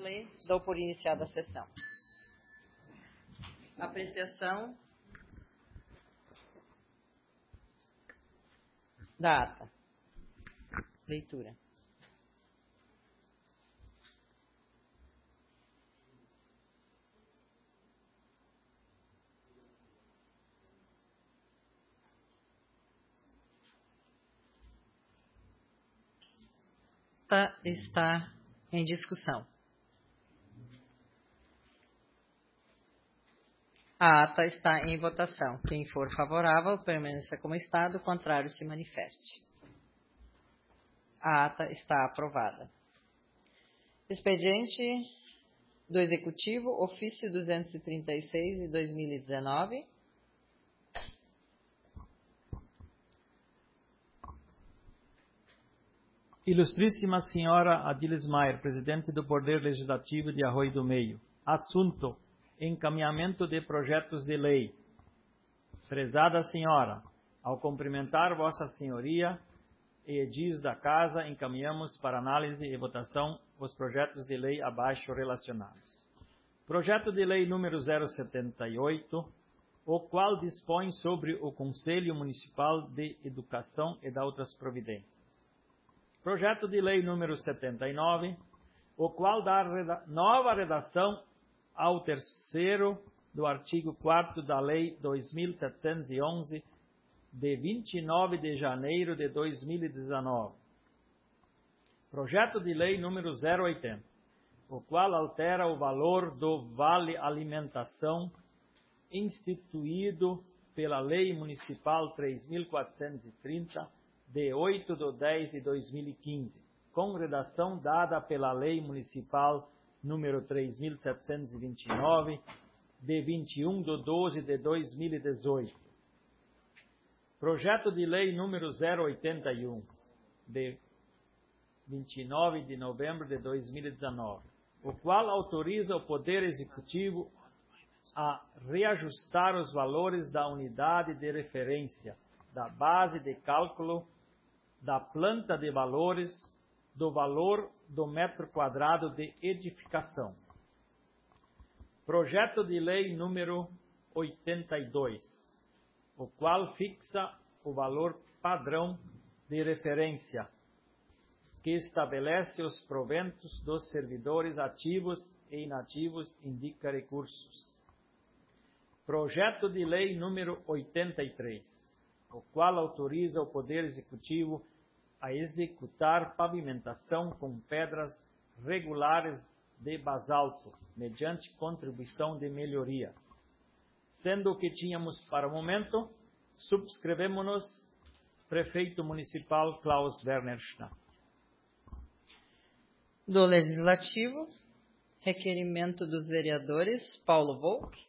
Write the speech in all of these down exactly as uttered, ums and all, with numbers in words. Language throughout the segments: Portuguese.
Wesley, dou por iniciada a sessão. Apreciação da ata. Leitura. A ata está em discussão. A ata está em votação. Quem for favorável, permaneça como está, do contrário, se manifeste. A ata está aprovada. Expediente do Executivo, ofício duzentos e trinta e seis de dois mil e dezenove. Ilustríssima Senhora Adilis Maier, Presidente do Poder Legislativo de Arroio do Meio. Assunto: encaminhamento de projetos de lei. Prezada Senhora, ao cumprimentar Vossa Senhoria e edis da Casa, encaminhamos para análise e votação os projetos de lei abaixo relacionados. Projeto de Lei número zero setenta e oito, o qual dispõe sobre o Conselho Municipal de Educação e da outras providências. Projeto de Lei número setenta e nove, o qual dá reda- nova redação ao terceiro do artigo quarto da Lei dois mil setecentos e onze, de vinte e nove de janeiro de dois mil e dezenove. Projeto de Lei número zero oitenta, o qual altera o valor do Vale Alimentação instituído pela Lei Municipal três mil quatrocentos e trinta, de oito de dez de dois mil e quinze, com redação dada pela Lei Municipal número três mil setecentos e vinte e nove, de vinte e um de doze de dois mil e dezoito. Projeto de Lei número zero oitenta e um, de vinte e nove de novembro de dois mil e dezenove, o qual autoriza o Poder Executivo a reajustar os valores da unidade de referência, da base de cálculo, da planta de valores, do valor do metro quadrado de edificação. Projeto de Lei número oitenta e dois, o qual fixa o valor padrão de referência, que estabelece os proventos dos servidores ativos e inativos, indica recursos. Projeto de Lei número oitenta e três, o qual autoriza o Poder Executivo a executar pavimentação com pedras regulares de basalto, mediante contribuição de melhorias. Sendo o que tínhamos para o momento, subscrevemos-nos, Prefeito Municipal Klaus Werner Schnapp. Do Legislativo, requerimento dos vereadores Paulo Volk.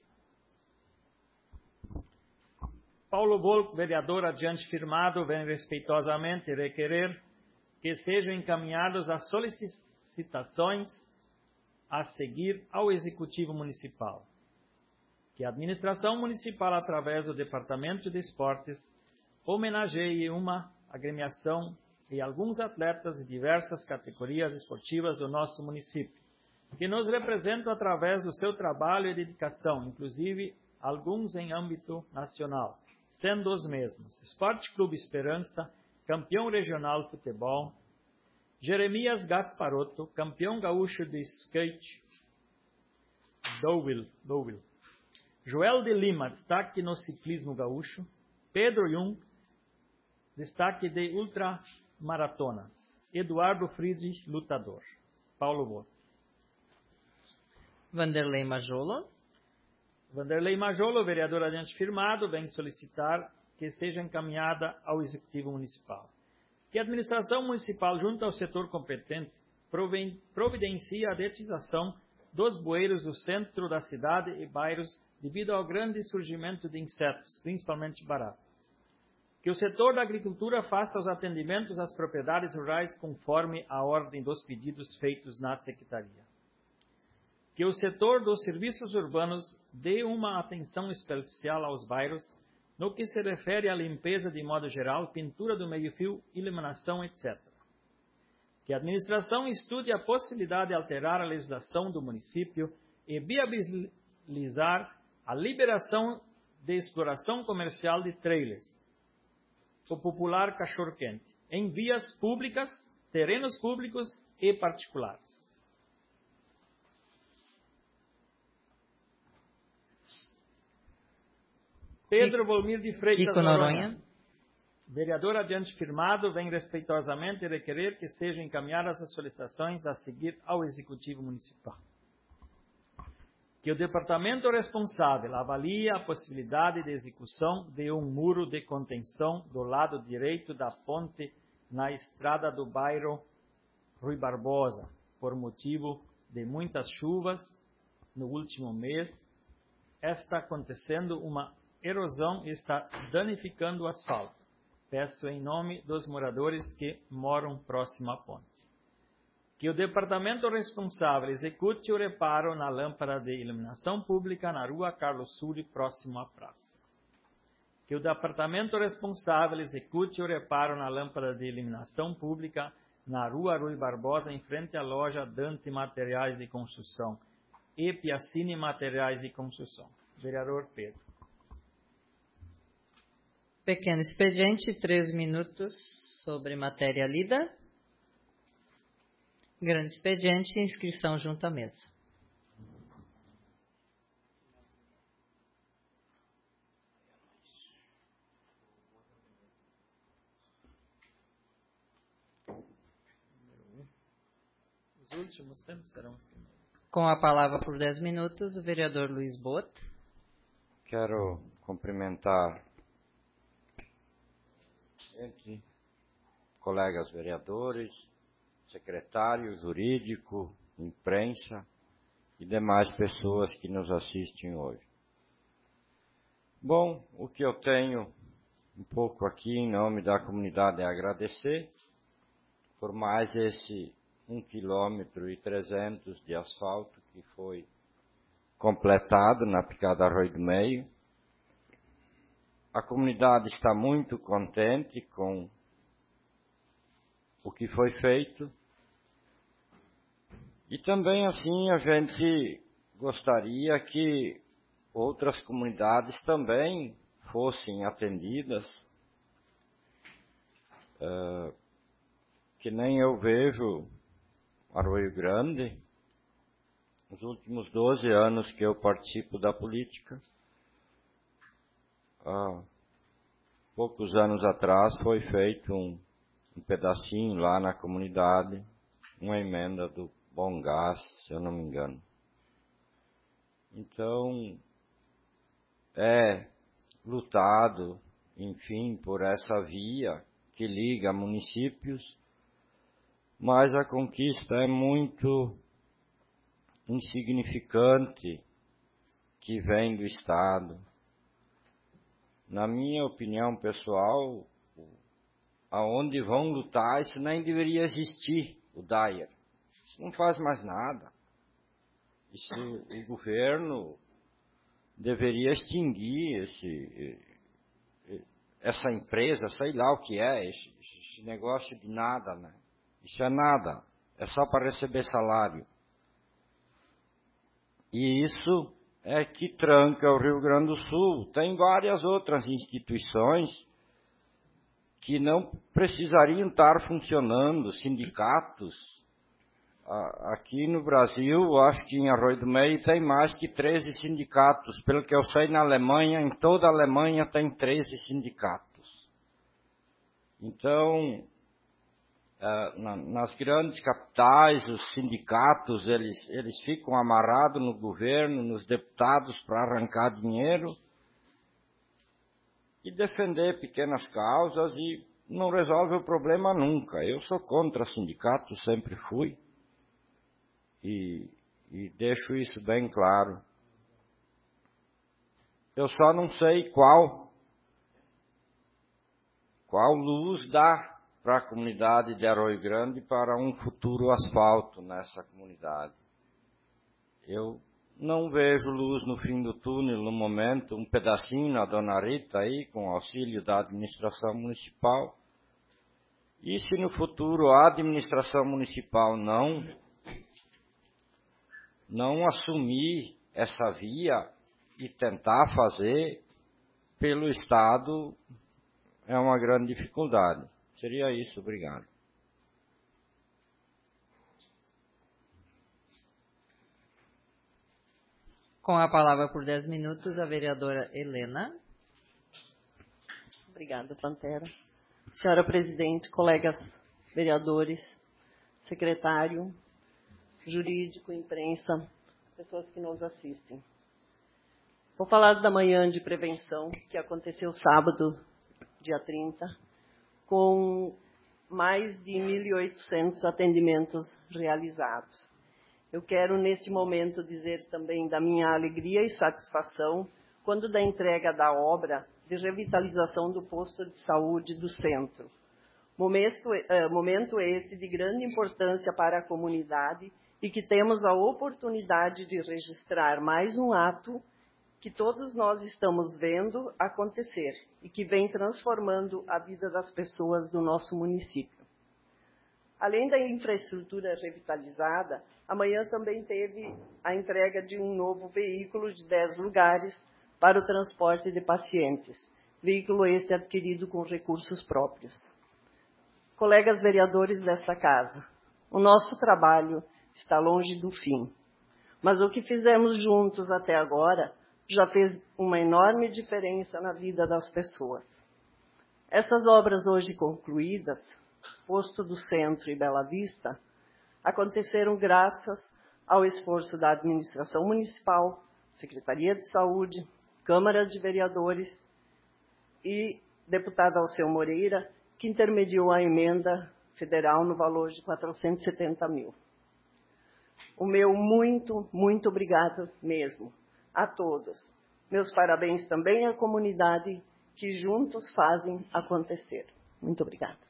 Paulo Volk, vereador adiante firmado, vem respeitosamente requerer que sejam encaminhadas as solicitações a seguir ao Executivo Municipal. Que a Administração Municipal, através do Departamento de Esportes, homenageie uma agremiação e alguns atletas de diversas categorias esportivas do nosso município, que nos representam através do seu trabalho e dedicação, inclusive alguns em âmbito nacional, sendo os mesmos: Esporte Clube Esperança, campeão regional de futebol; Jeremias Gasparotto, campeão gaúcho de skate; Dowell, Dowell. Joel de Lima, destaque no ciclismo gaúcho; Pedro Jung, destaque de ultramaratonas; Eduardo Friedrich, lutador. Paulo Volk. Vanderlei Majolo. Vanderlei Majolo, vereador adiante firmado, vem solicitar que seja encaminhada ao Executivo Municipal. Que a Administração Municipal, junto ao setor competente, providencie a detização dos bueiros do centro da cidade e bairros devido ao grande surgimento de insetos, principalmente baratas. Que o setor da agricultura faça os atendimentos às propriedades rurais conforme a ordem dos pedidos feitos na Secretaria. Que o setor dos serviços urbanos dê uma atenção especial aos bairros, no que se refere à limpeza de modo geral, pintura do meio-fio, iluminação, etcétera. Que a administração estude a possibilidade de alterar a legislação do município e viabilizar a liberação de exploração comercial de trailers, o popular cachorro-quente, em vias públicas, terrenos públicos e particulares. Pedro Volmir de Freitas Kiko Noronha. Noronha. Vereador adiante firmado, vem respeitosamente requerer que sejam encaminhadas as solicitações a seguir ao Executivo Municipal. Que o departamento responsável avalie a possibilidade de execução de um muro de contenção do lado direito da ponte na estrada do bairro Rui Barbosa, por motivo de muitas chuvas no último mês, está acontecendo uma erosão e está danificando o asfalto. Peço em nome dos moradores que moram próximo à ponte. Que o departamento responsável execute o reparo na lâmpada de iluminação pública na rua Carlos Suri, próximo à praça. Que o departamento responsável execute o reparo na lâmpada de iluminação pública na rua Rui Barbosa, em frente à loja Dante Materiais de Construção e Piacine Materiais de Construção. Vereador Pedro. Pequeno expediente, três minutos sobre matéria lida. Grande expediente, inscrição junto à mesa. Os últimos sempre serão os primeiros. Com a palavra por dez minutos, o vereador Luiz Boto. Quero cumprimentar entre colegas vereadores, secretário jurídico, imprensa e demais pessoas que nos assistem hoje. Bom, o que eu tenho um pouco aqui em nome da comunidade é agradecer por mais esse um quilômetro e trezentos de asfalto que foi completado na Picada Arroio do Meio. A comunidade está muito contente com o que foi feito. E também, assim, a gente gostaria que outras comunidades também fossem atendidas, uh, que nem eu vejo Arroio Grande, nos últimos doze anos que eu participo da política. Há poucos anos atrás foi feito um, um pedacinho lá na comunidade, uma emenda do Bom Gás, se eu não me engano. Então, é lutado, enfim, por essa via que liga municípios, mas a conquista é muito insignificante que vem do Estado. Na minha opinião pessoal, aonde vão lutar, isso nem deveria existir, o D A I E R. Isso não faz mais nada. Isso, o governo deveria extinguir esse, essa empresa, sei lá o que é, esse, esse negócio de nada, né? Isso é nada, é só para receber salário. E isso é que tranca o Rio Grande do Sul. Tem várias outras instituições que não precisariam estar funcionando, sindicatos. Aqui no Brasil, acho que em Arroio do Meio tem mais que treze sindicatos. Pelo que eu sei, na Alemanha, em toda a Alemanha tem treze sindicatos. Então, nas grandes capitais, os sindicatos, eles, eles ficam amarrados no governo, nos deputados para arrancar dinheiro e defender pequenas causas e não resolve o problema nunca. Eu sou contra sindicatos, sempre fui. E, e deixo isso bem claro. Eu só não sei qual, qual luz dá para a comunidade de Arroio Grande para um futuro asfalto nessa comunidade. Eu não vejo luz no fim do túnel no momento, um pedacinho na Dona Rita aí, com auxílio da administração municipal. E se no futuro a administração municipal não, não assumir essa via e tentar fazer pelo Estado, é uma grande dificuldade. Seria isso, obrigado. Com a palavra por dez minutos, a vereadora Helena. Obrigada, Pantera. Senhora Presidente, colegas vereadores, secretário, jurídico, imprensa, pessoas que nos assistem. Vou falar da manhã de prevenção, que aconteceu sábado, dia trinta, com mais de mil e oitocentos atendimentos realizados. Eu quero, neste momento, dizer também da minha alegria e satisfação quando da entrega da obra de revitalização do posto de saúde do centro. Momento, uh, momento esse de grande importância para a comunidade e que temos a oportunidade de registrar mais um ato que todos nós estamos vendo acontecer e que vem transformando a vida das pessoas do nosso município. Além da infraestrutura revitalizada, amanhã também teve a entrega de um novo veículo de dez lugares para o transporte de pacientes. Veículo este adquirido com recursos próprios. Colegas vereadores desta casa, o nosso trabalho está longe do fim. Mas o que fizemos juntos até agora já fez uma enorme diferença na vida das pessoas. Essas obras hoje concluídas, Posto do Centro e Bela Vista, aconteceram graças ao esforço da administração municipal, Secretaria de Saúde, Câmara de Vereadores e deputada Alceu Moreira, que intermediou a emenda federal no valor de quatrocentos e setenta mil. O meu muito, muito obrigado mesmo a todos. Meus parabéns também à comunidade que juntos fazem acontecer. Muito obrigada.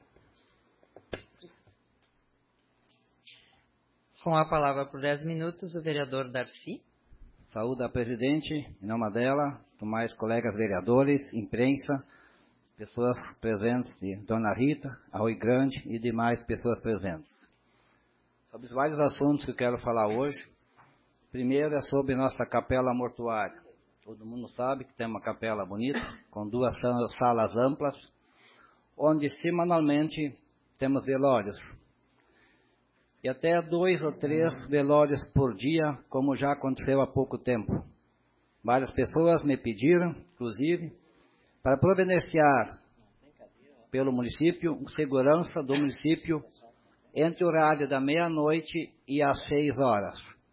Com a palavra por dez minutos, o vereador Darcy. Saúde a presidente, em nome dela, demais colegas vereadores, imprensa, pessoas presentes de Dona Rita, Arroio Grande e demais pessoas presentes. Sobre os vários assuntos que eu quero falar hoje, primeiro é sobre nossa capela mortuária. Todo mundo sabe que tem uma capela bonita, com duas salas amplas, onde semanalmente temos velórios. E até dois ou três velórios por dia, como já aconteceu há pouco tempo. Várias pessoas me pediram, inclusive, para providenciar pelo município, segurança do município, entre o horário da meia-noite e às seis horas.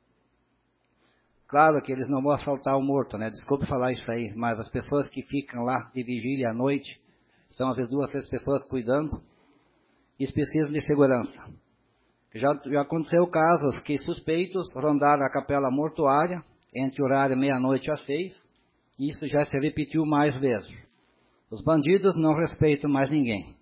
Claro que eles não vão assaltar o morto, né? Desculpe falar isso aí, mas as pessoas que ficam lá de vigília à noite, são às vezes duas, três pessoas cuidando, e precisam de segurança. Já, já aconteceu casos que suspeitos rondaram a capela mortuária entre o horário meia-noite às seis, e isso já se repetiu mais vezes. Os bandidos não respeitam mais ninguém.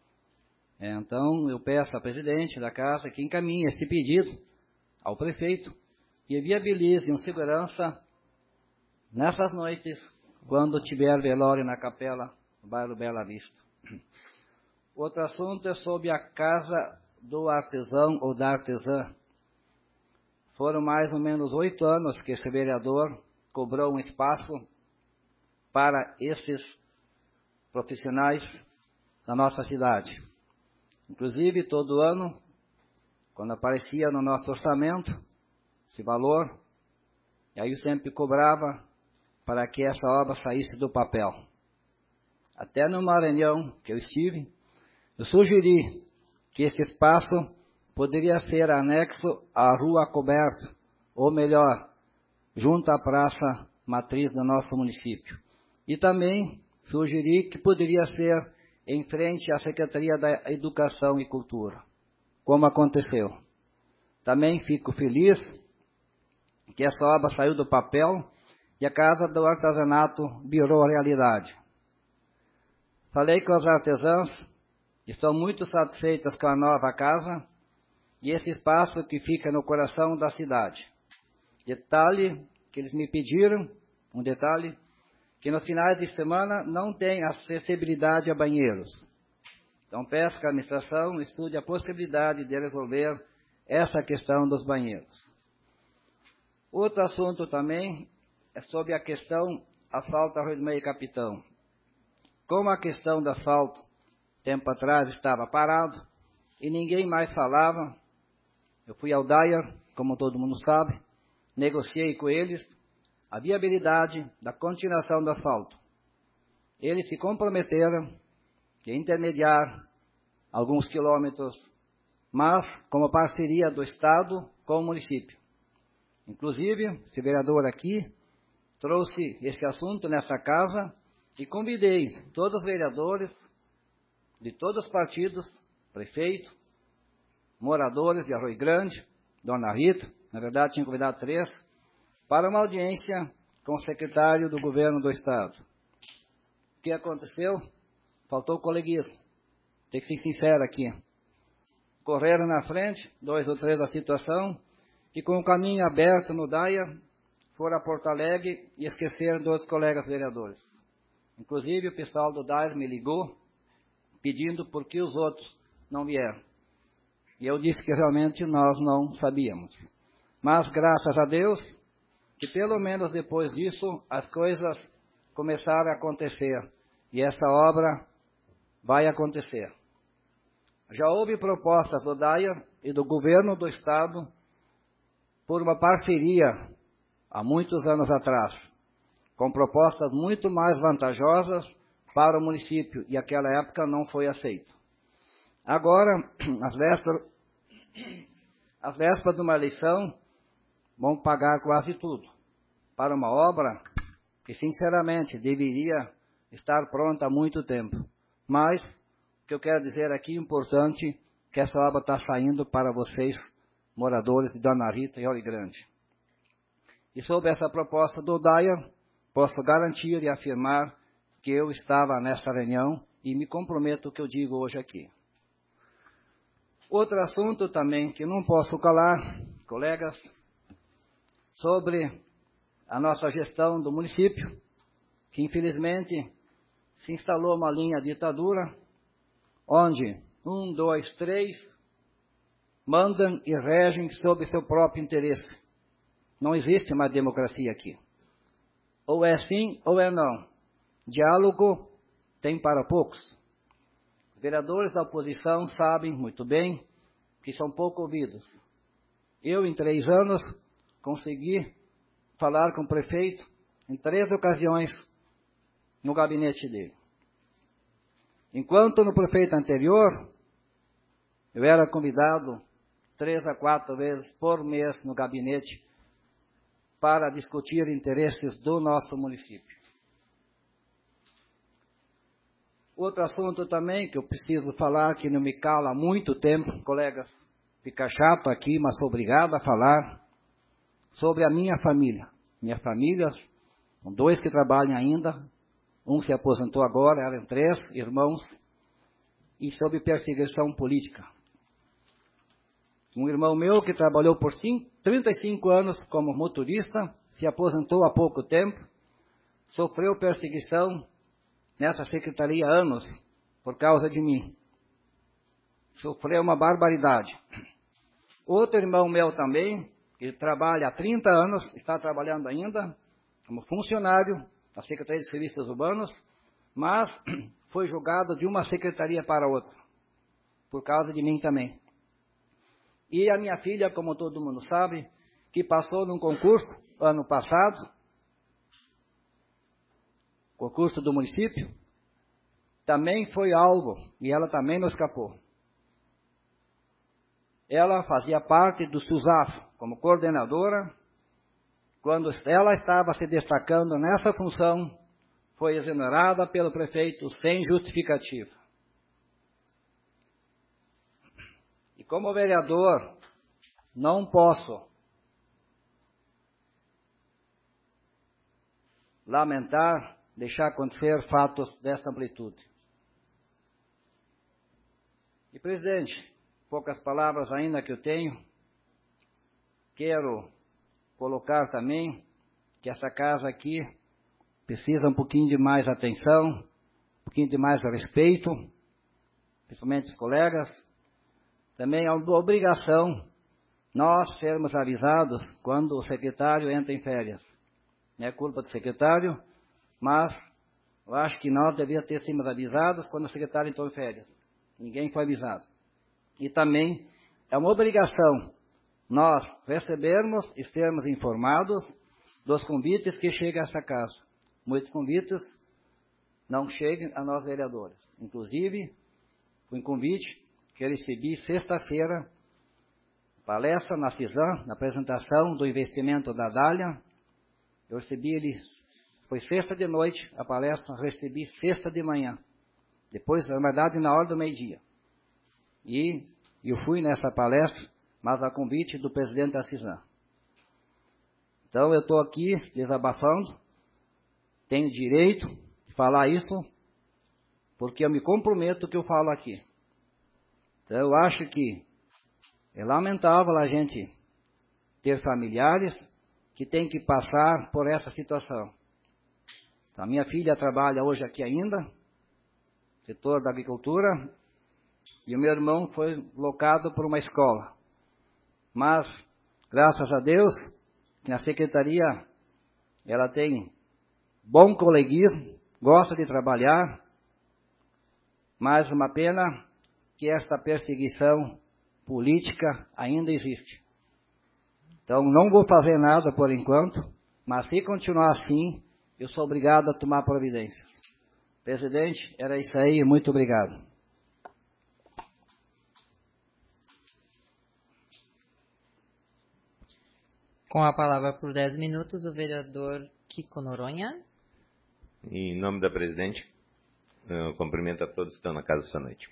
Então, eu peço ao presidente da casa que encaminhe esse pedido ao prefeito e viabilize um segurança nessas noites, quando tiver velório na capela do bairro Bela Vista. Outro assunto é sobre a casa do artesão ou da artesã. Foram mais ou menos oito anos que esse vereador cobrou um espaço para esses profissionais da nossa cidade. Inclusive, todo ano, quando aparecia no nosso orçamento esse valor, e aí eu sempre cobrava para que essa obra saísse do papel. Até no Maranhão, que eu estive, eu sugeri que esse espaço poderia ser anexo à Rua Coberta, ou melhor, junto à praça matriz do nosso município. E também sugeri que poderia ser em frente à Secretaria da Educação e Cultura, como aconteceu. Também fico feliz que essa obra saiu do papel e a Casa do Artesanato virou realidade. Falei com os artesãos, estão muito satisfeitas com a nova casa e esse espaço que fica no coração da cidade. Detalhe que eles me pediram, um detalhe, que nos finais de semana não tem acessibilidade a banheiros. Então, peço que a administração estude a possibilidade de resolver essa questão dos banheiros. Outro assunto também é sobre a questão asfalto Arroio do Meio Capitão. Como a questão do asfalto, tempo atrás, estava parado e ninguém mais falava, eu fui ao Dyer, como todo mundo sabe, negociei com eles a viabilidade da continuação do asfalto. Eles se comprometeram a intermediar alguns quilômetros, mas como parceria do Estado com o município. Inclusive, esse vereador aqui trouxe esse assunto nessa casa e convidei todos os vereadores de todos os partidos, prefeito, moradores de Arroio Grande, Dona Rita, na verdade tinha convidado três, para uma audiência com o secretário do governo do Estado. O que aconteceu? Faltou coleguismo. Tem que ser sincero aqui. Correram na frente, dois ou três da situação, e com o caminho aberto no Dyer, foram a Porto Alegre e esqueceram dois colegas vereadores. Inclusive o pessoal do Dyer me ligou, pedindo por que os outros não vieram. E eu disse que realmente nós não sabíamos. Mas graças a Deus, que pelo menos depois disso, as coisas começaram a acontecer. E essa obra vai acontecer. Já houve propostas do Dyer e do governo do Estado por uma parceria há muitos anos atrás, com propostas muito mais vantajosas para o município, e aquela época não foi aceito. Agora, as vésperas, as vésperas de uma eleição, vão pagar quase tudo para uma obra que, sinceramente, deveria estar pronta há muito tempo. Mas, o que eu quero dizer aqui, importante, que essa obra está saindo para vocês, moradores de Dona Rita e Arroio Grande. E sobre essa proposta do Dyer, posso garantir e afirmar que eu estava nessa reunião e me comprometo com o que eu digo hoje aqui. Outro assunto também que não posso calar, colegas, sobre a nossa gestão do município, que infelizmente se instalou uma linha de ditadura, onde um, dois, três mandam e regem sob seu próprio interesse. Não existe mais democracia aqui. Ou é sim ou é não. Diálogo tem para poucos. Os vereadores da oposição sabem muito bem que são pouco ouvidos. Eu, em três anos, consegui falar com o prefeito em três ocasiões no gabinete dele. Enquanto no prefeito anterior, eu era convidado três a quatro vezes por mês no gabinete para discutir interesses do nosso município. Outro assunto também que eu preciso falar, que não me cala há muito tempo, colegas, fica chato aqui, mas sou obrigado a falar, sobre a minha família. Minha família, são dois que trabalham ainda, um se aposentou agora, eram três irmãos, e sobre perseguição política. Um irmão meu que trabalhou por trinta e cinco anos como motorista, se aposentou há pouco tempo, sofreu perseguição nessa secretaria há anos, por causa de mim. Sofreu uma barbaridade. Outro irmão meu também, que trabalha há trinta anos, está trabalhando ainda como funcionário da Secretaria de Serviços Urbanos, mas foi julgado de uma secretaria para outra, por causa de mim também. E a minha filha, como todo mundo sabe, que passou num concurso ano passado, concurso do município, também foi alvo, e ela também não escapou. Ela fazia parte do SUSAF como coordenadora. Quando ela estava se destacando nessa função, foi exonerada pelo prefeito sem justificativa. E como vereador, não posso lamentar, deixar acontecer fatos dessa amplitude. E, presidente, poucas palavras ainda que eu tenho, quero colocar também que essa casa aqui precisa um pouquinho de mais atenção, um pouquinho de mais respeito, principalmente os colegas, também é uma obrigação nós sermos avisados quando o secretário entra em férias. Não é culpa do secretário, mas eu acho que nós devíamos ter sido avisados quando o secretário entrou em férias. Ninguém foi avisado. E também é uma obrigação nós recebermos e sermos informados dos convites que chegam a essa casa. Muitos convites não chegam a nós vereadores. Inclusive, foi um convite que eu recebi sexta-feira, palestra na CISAM, na apresentação do investimento da Dália. Eu recebi ele, foi sexta de noite a palestra, recebi sexta de manhã. Depois, na verdade, na hora do meio-dia. E eu fui nessa palestra, mas a convite do presidente da CISAM. Então, eu estou aqui desabafando, tenho direito de falar isso, porque eu me comprometo que eu falo aqui. Então, eu acho que é lamentável a gente ter familiares que têm que passar por essa situação. A minha filha trabalha hoje aqui ainda, setor da agricultura, e o meu irmão foi locado por uma escola. Mas, graças a Deus, na secretaria, ela tem bom coleguismo, gosta de trabalhar, mas uma pena que esta perseguição política ainda existe. Então, não vou fazer nada por enquanto, mas se continuar assim, eu sou obrigado a tomar providências. Presidente, era isso aí, muito obrigado. Com a palavra por dez minutos, o vereador Kiko Noronha. Em nome da presidente, eu cumprimento a todos que estão na casa essa noite.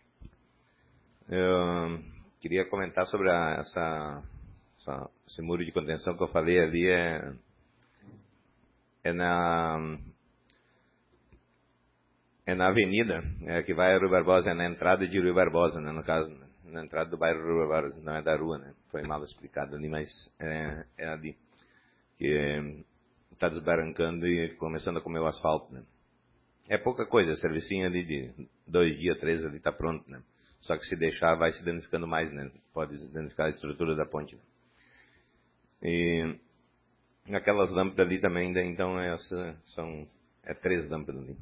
Eu queria comentar sobre a, essa, essa, esse muro de contenção que eu falei ali, é, é na... É na avenida, é, que vai a Rui Barbosa, é na entrada de Rui Barbosa, né, no caso, na entrada do bairro Rui Barbosa, não é da rua, né, foi mal explicado ali, mas é, é ali, que está desbarrancando e começando a comer o asfalto, né. É pouca coisa, servicinho ali de dois dias, três ali está pronto, né, só que se deixar vai se danificando mais, né, pode danificar a estrutura da ponte. E aquelas lâmpadas ali também, então, essa, são, é três lâmpadas ali.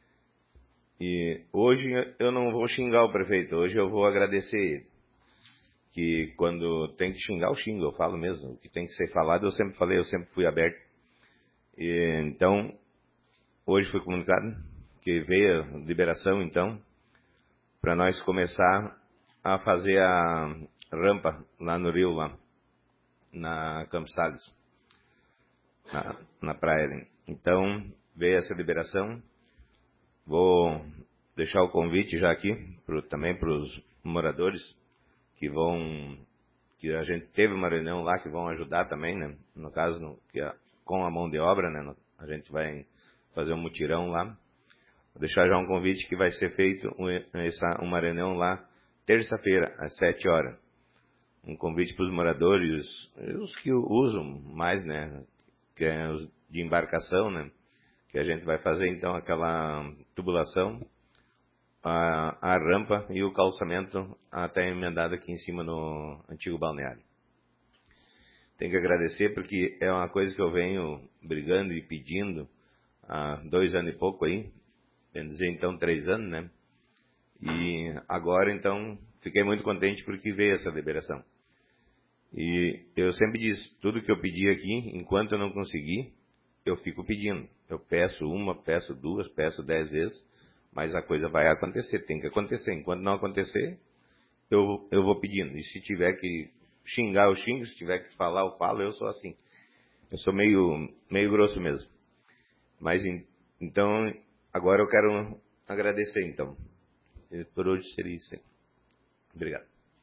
E hoje eu não vou xingar o prefeito, hoje eu vou agradecer ele. Que quando tem que xingar, eu xingo, eu falo mesmo. O que tem que ser falado, eu sempre falei, eu sempre fui aberto. E, então, hoje foi comunicado que veio a liberação, então, para nós começar a fazer a rampa lá no rio, lá, na Campos Sales, na, na praia. Então, veio essa liberação. Vou deixar o convite já aqui, pro, também para os moradores que vão, que a gente teve uma reunião lá, que vão ajudar também, né? No caso, no, que a, com a mão de obra, né? No, a gente vai fazer um mutirão lá. Vou deixar já um convite que vai ser feito um, essa, uma reunião lá, terça-feira, às sete horas. Um convite para os moradores, os que usam mais, né? Que é os de embarcação, né? Que a gente vai fazer então aquela tubulação, a, a rampa e o calçamento até emendado aqui em cima no antigo balneário. Tenho que agradecer porque é uma coisa que eu venho brigando e pedindo há dois anos e pouco aí, bem dizer então três anos, né? E agora então fiquei muito contente porque veio essa liberação. E eu sempre disse, tudo que eu pedi aqui, enquanto eu não conseguir, eu fico pedindo. Eu peço uma, peço duas, peço dez vezes, mas a coisa vai acontecer, tem que acontecer. Enquanto não acontecer, eu, eu vou pedindo. E se tiver que xingar, eu xingo. Se tiver que falar, eu falo. Eu sou assim. Eu sou meio, meio grosso mesmo. Mas, então, agora eu quero agradecer, então. Por hoje seria isso. Obrigado.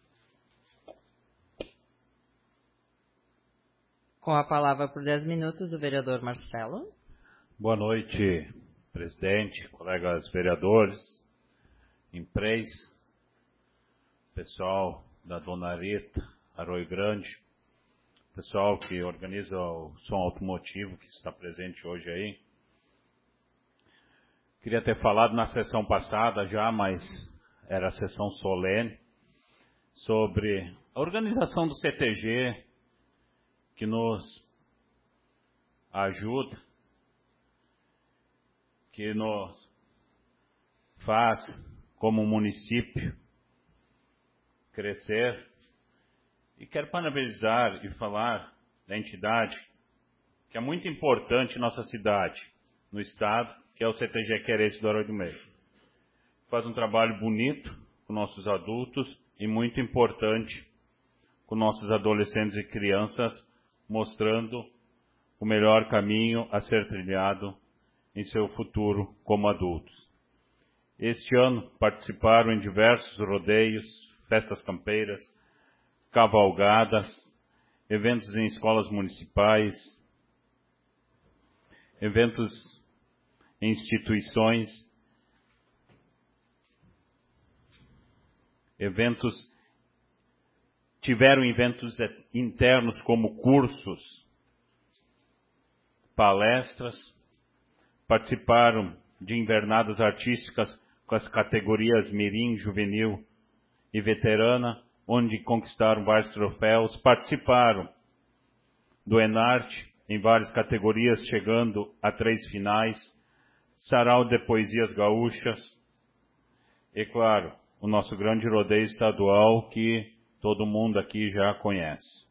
Com a palavra por dez minutos, o vereador Marcelo. Boa noite, presidente, colegas vereadores, imprensa, pessoal da Dona Rita, Arroio Grande, pessoal que organiza o som automotivo, que está presente hoje aí. Queria ter falado na sessão passada já, mas era a sessão solene, sobre a organização do C T G, que nos ajuda, que nos faz, como município, crescer. E quero parabenizar e falar da entidade que é muito importante em nossa cidade, no estado, que é o C T G Querência do Arroio do Meio. Faz um trabalho bonito com nossos adultos e muito importante com nossos adolescentes e crianças, mostrando o melhor caminho a ser trilhado em seu futuro como adultos. Este ano participaram em diversos rodeios, festas campeiras, cavalgadas, eventos em escolas municipais, eventos em instituições, eventos, tiveram eventos internos como cursos, palestras, participaram de invernadas artísticas com as categorias mirim, juvenil e veterana, onde conquistaram vários troféus, participaram do Enarte em várias categorias, chegando a três finais, sarau de poesias gaúchas, e claro, o nosso grande rodeio estadual que todo mundo aqui já conhece.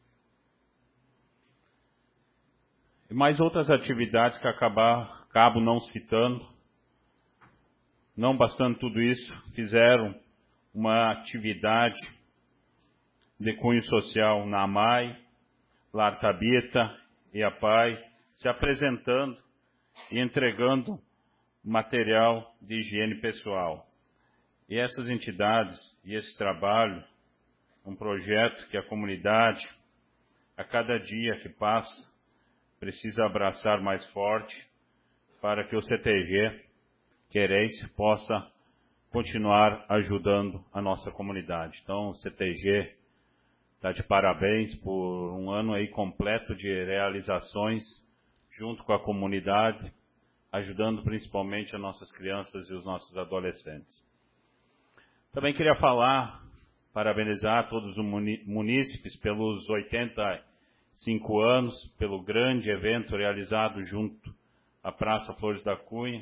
E mais outras atividades que acabar, acabo não citando. Não bastando tudo isso, fizeram uma atividade de cunho social na AMAI, Lar Tabita e a PAI, se apresentando e entregando material de higiene pessoal. E essas entidades e esse trabalho, um projeto que a comunidade, a cada dia que passa, precisa abraçar mais forte para que o C T G Querência possa continuar ajudando a nossa comunidade. Então, o C T G está de parabéns por um ano aí completo de realizações junto com a comunidade, ajudando principalmente as nossas crianças e os nossos adolescentes. Também queria falar, parabenizar todos os munícipes pelos oitenta e cinco anos, pelo grande evento realizado junto à Praça Flores da Cunha,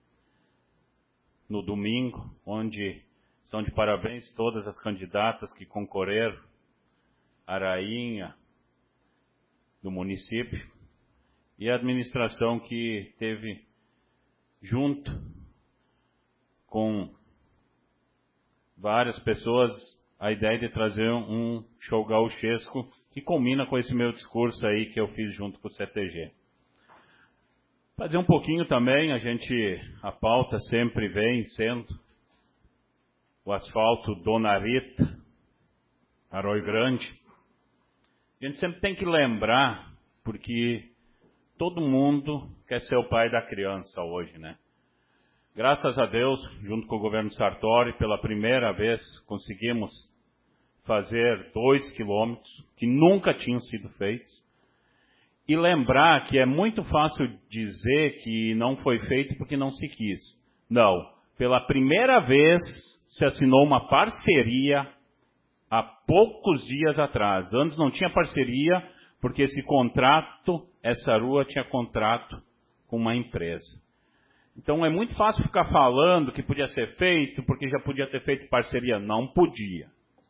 no domingo, onde estão de parabéns todas as candidatas que concorreram à rainha do município e a administração que teve junto com várias pessoas a ideia de trazer um show gauchesco que combina com esse meu discurso aí que eu fiz junto com o C T G. Fazer um pouquinho também, a gente, a pauta sempre vem sendo o asfalto Dona Rita, Arroio Grande. A gente sempre tem que lembrar, porque todo mundo quer ser o pai da criança hoje, né? Graças a Deus, junto com o governo Sartori, pela primeira vez conseguimos fazer dois quilômetros que nunca tinham sido feitos. E lembrar que é muito fácil dizer que não foi feito porque não se quis. Não. Pela primeira vez se assinou uma parceria há poucos dias atrás. Antes não tinha parceria porque esse contrato, essa rua tinha contrato com uma empresa. Então é muito fácil ficar falando que podia ser feito porque já podia ter feito parceria. Não podia.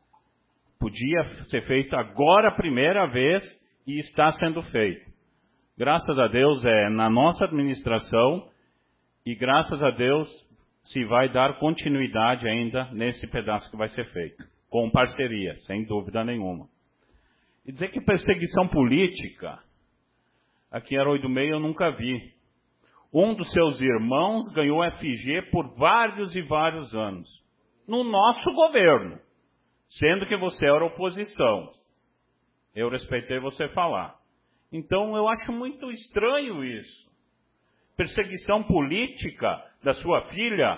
Podia ser feito agora a primeira vez e está sendo feito. Graças a Deus é na nossa administração e graças a Deus se vai dar continuidade ainda nesse pedaço que vai ser feito. Com parceria, sem dúvida nenhuma. E dizer que perseguição política, aqui em Arroio do Meio eu nunca vi. Um dos seus irmãos ganhou F G por vários e vários anos. No nosso governo. Sendo que você era oposição. Eu respeitei você falar. Então eu acho muito estranho isso. Perseguição política da sua filha,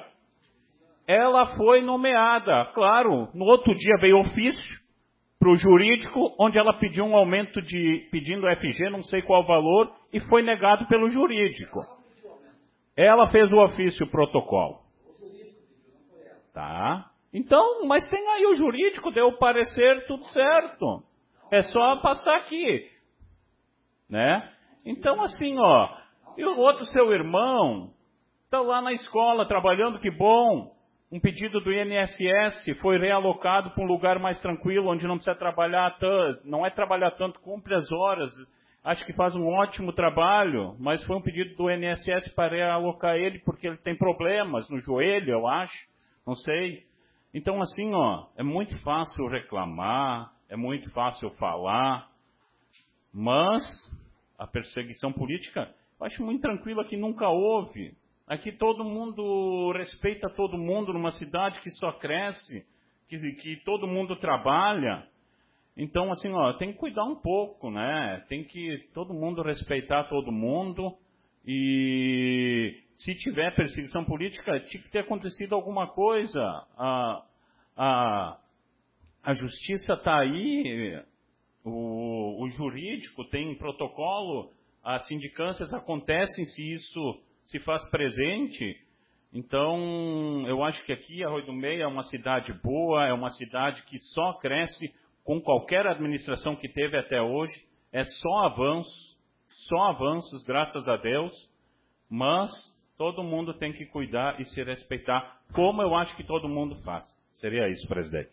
ela foi nomeada. Claro, no outro dia veio ofício para o jurídico, onde ela pediu um aumento de, pedindo F G, não sei qual valor, e foi negado pelo jurídico. Ela fez o ofício, o protocolo. Tá? Então, mas tem aí o jurídico, deu o parecer, tudo certo. É só passar aqui. Né? Então, assim, ó, e o outro seu irmão está lá na escola trabalhando, que bom. Um pedido do I N S S foi realocado para um lugar mais tranquilo, onde não precisa trabalhar tanto, não é trabalhar tanto, cumpre as horas. Acho que faz um ótimo trabalho, mas foi um pedido do I N S S para realocar ele porque ele tem problemas no joelho, eu acho, não sei. Então, assim, ó, é muito fácil reclamar, é muito fácil falar, mas a perseguição política, eu acho muito tranquila que nunca houve. Aqui todo mundo respeita todo mundo numa cidade que só cresce, que, que todo mundo trabalha. Então, assim, ó, tem que cuidar um pouco, né? Tem que todo mundo respeitar todo mundo. E se tiver perseguição política, tinha que ter acontecido alguma coisa. A, a, a justiça está aí, o, o jurídico tem protocolo, as sindicâncias acontecem se isso se faz presente. Então, eu acho que aqui, Arroio do Meio é uma cidade boa, é uma cidade que só cresce com qualquer administração que teve até hoje. É só avanços, só avanços, graças a Deus. Mas todo mundo tem que cuidar e se respeitar, como eu acho que todo mundo faz. Seria isso, presidente.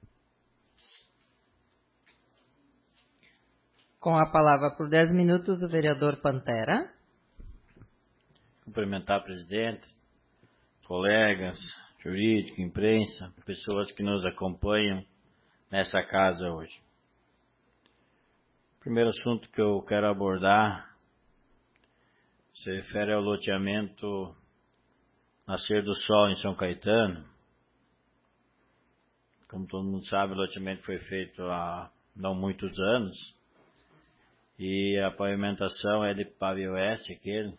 Com a palavra por dez minutos, o vereador Pantera. Cumprimentar o presidente, colegas, jurídico, imprensa, pessoas que nos acompanham nessa casa hoje. O primeiro assunto que eu quero abordar se refere ao loteamento Nascer do Sol em São Caetano. Como todo mundo sabe, o loteamento foi feito há não muitos anos e a pavimentação é de pavio S, aquele.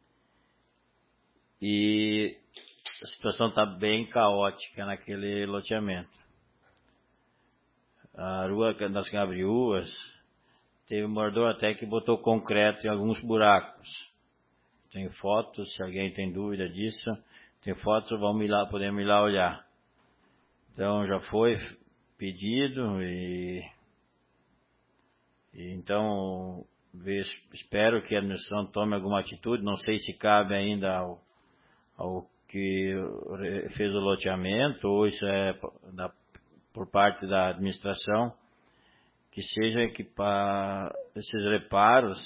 E a situação está bem caótica naquele loteamento. A rua das Gabriúas teve um morador até que botou concreto em alguns buracos. Tem fotos, se alguém tem dúvida disso, tem fotos, vamos ir lá, podemos ir lá olhar. Então já foi pedido e, e então vejo, espero que a administração tome alguma atitude. Não sei se cabe ainda ao, ao que fez o loteamento ou isso é da, por parte da administração, que seja equipar esses reparos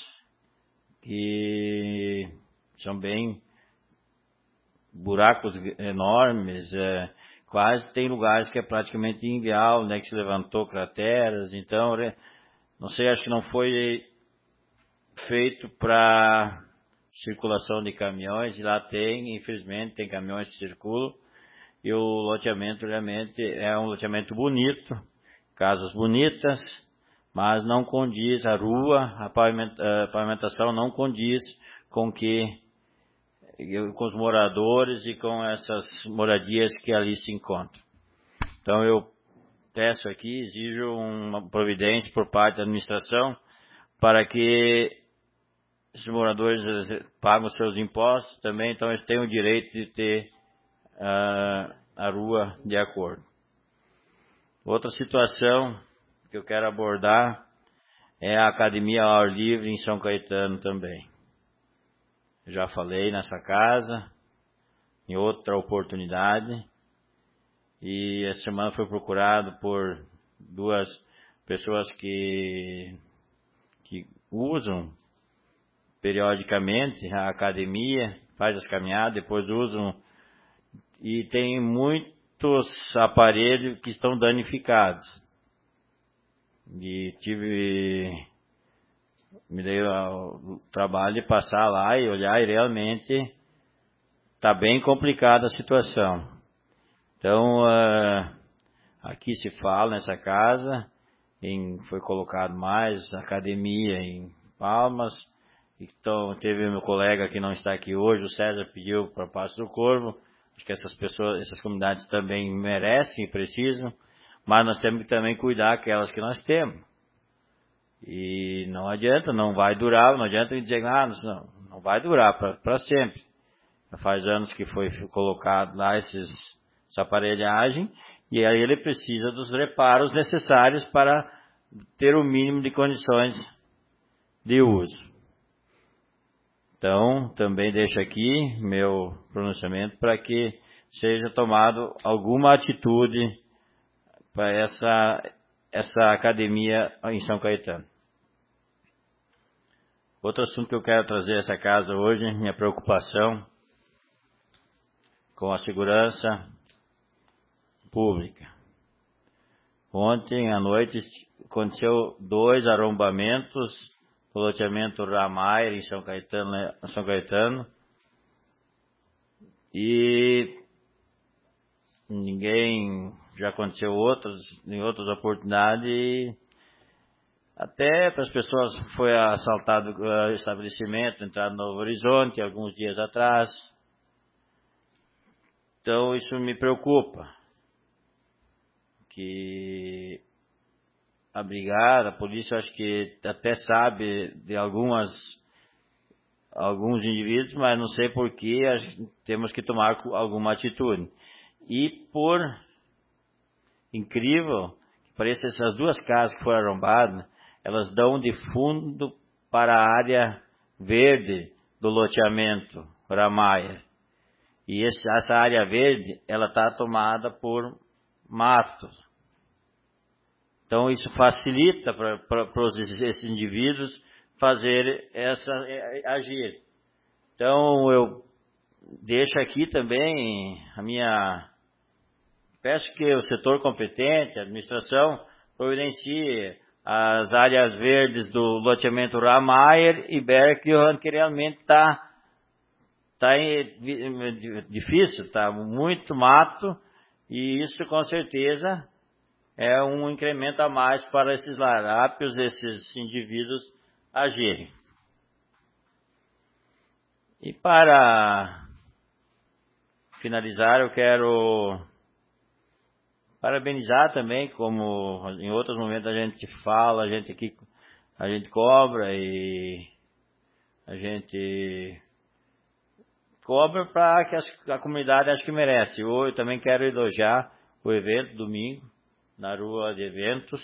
que são bem buracos enormes, é, quase tem lugares que é praticamente inviável, né, que se levantou crateras. Então, não sei, acho que não foi feito para circulação de caminhões, e lá tem, infelizmente, tem caminhões que circulam, e o loteamento realmente é um loteamento bonito, casas bonitas, mas não condiz, a rua, a pavimentação não condiz com que com os moradores e com essas moradias que ali se encontram. Então eu peço aqui, exijo uma providência por parte da administração para que esses moradores pagam seus impostos também, então eles têm o direito de ter uh, a rua de acordo. Outra situação que eu quero abordar é a academia ao ar livre em São Caetano também. Já falei nessa casa, em outra oportunidade, e essa semana foi procurado por duas pessoas que, que usam periodicamente a academia, faz as caminhadas, depois usam, e tem muitos aparelhos que estão danificados. E tive, me dei o trabalho de passar lá e olhar, e realmente está bem complicada a situação. Então, uh, aqui se fala nessa casa, em, foi colocado mais academia em Palmas. Então, teve meu colega que não está aqui hoje, o César, pediu para Passo do Corvo. Acho que essas pessoas, essas comunidades também merecem e precisam, mas nós temos que também cuidar daquelas que nós temos. E não adianta, não vai durar, não adianta dizer, ah, não, não vai durar para sempre. Já faz anos que foi colocado lá esses, essa aparelhagem, e aí ele precisa dos reparos necessários para ter o mínimo de condições de uso. Então, também deixo aqui meu pronunciamento para que seja tomado alguma atitude para essa, essa academia em São Caetano. Outro assunto que eu quero trazer a essa casa hoje, minha preocupação com a segurança pública. Ontem à noite aconteceu dois arrombamentos no loteamento Ramaire em São Caetano, né, São Caetano, e ninguém, já aconteceu outras, em outras oportunidades, e até para as pessoas foi assaltado o estabelecimento, entrado no Novo Horizonte alguns dias atrás. Então isso me preocupa, que a brigada, a polícia, acho que até sabe de algumas alguns indivíduos, mas não sei por que temos que tomar alguma atitude. E por incrível que pareça, essas duas casas que foram arrombadas, elas dão de fundo para a área verde do loteamento Ramaire. E esse, essa área verde, ela está tomada por matos. Então isso facilita para esses indivíduos fazer essa, agir. Então eu deixo aqui também a minha... Peço que o setor competente, a administração, providencie as áreas verdes do loteamento Ramaire e Berkman, que realmente está tá difícil, está muito mato, e isso com certeza é um incremento a mais para esses larápios, esses indivíduos agirem. E para finalizar, eu quero parabenizar também, como em outros momentos a gente fala, a gente aqui, a gente cobra e a gente cobra para que a comunidade acho que merece. Hoje eu também quero elogiar o evento domingo na rua de eventos.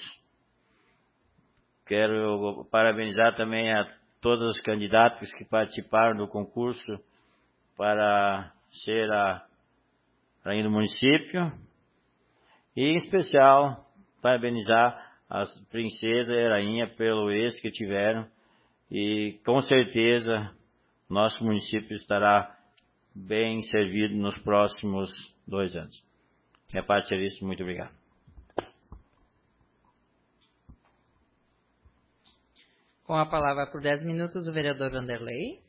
Quero parabenizar também a todos os candidatos que participaram do concurso para ser a rainha do município. E, em especial, parabenizar as princesas e a rainha pelo êxito que tiveram. E, com certeza, nosso município estará bem servido nos próximos dois anos. Minha parte é isso. Muito obrigado. Com a palavra por dez minutos, o vereador Vanderlei.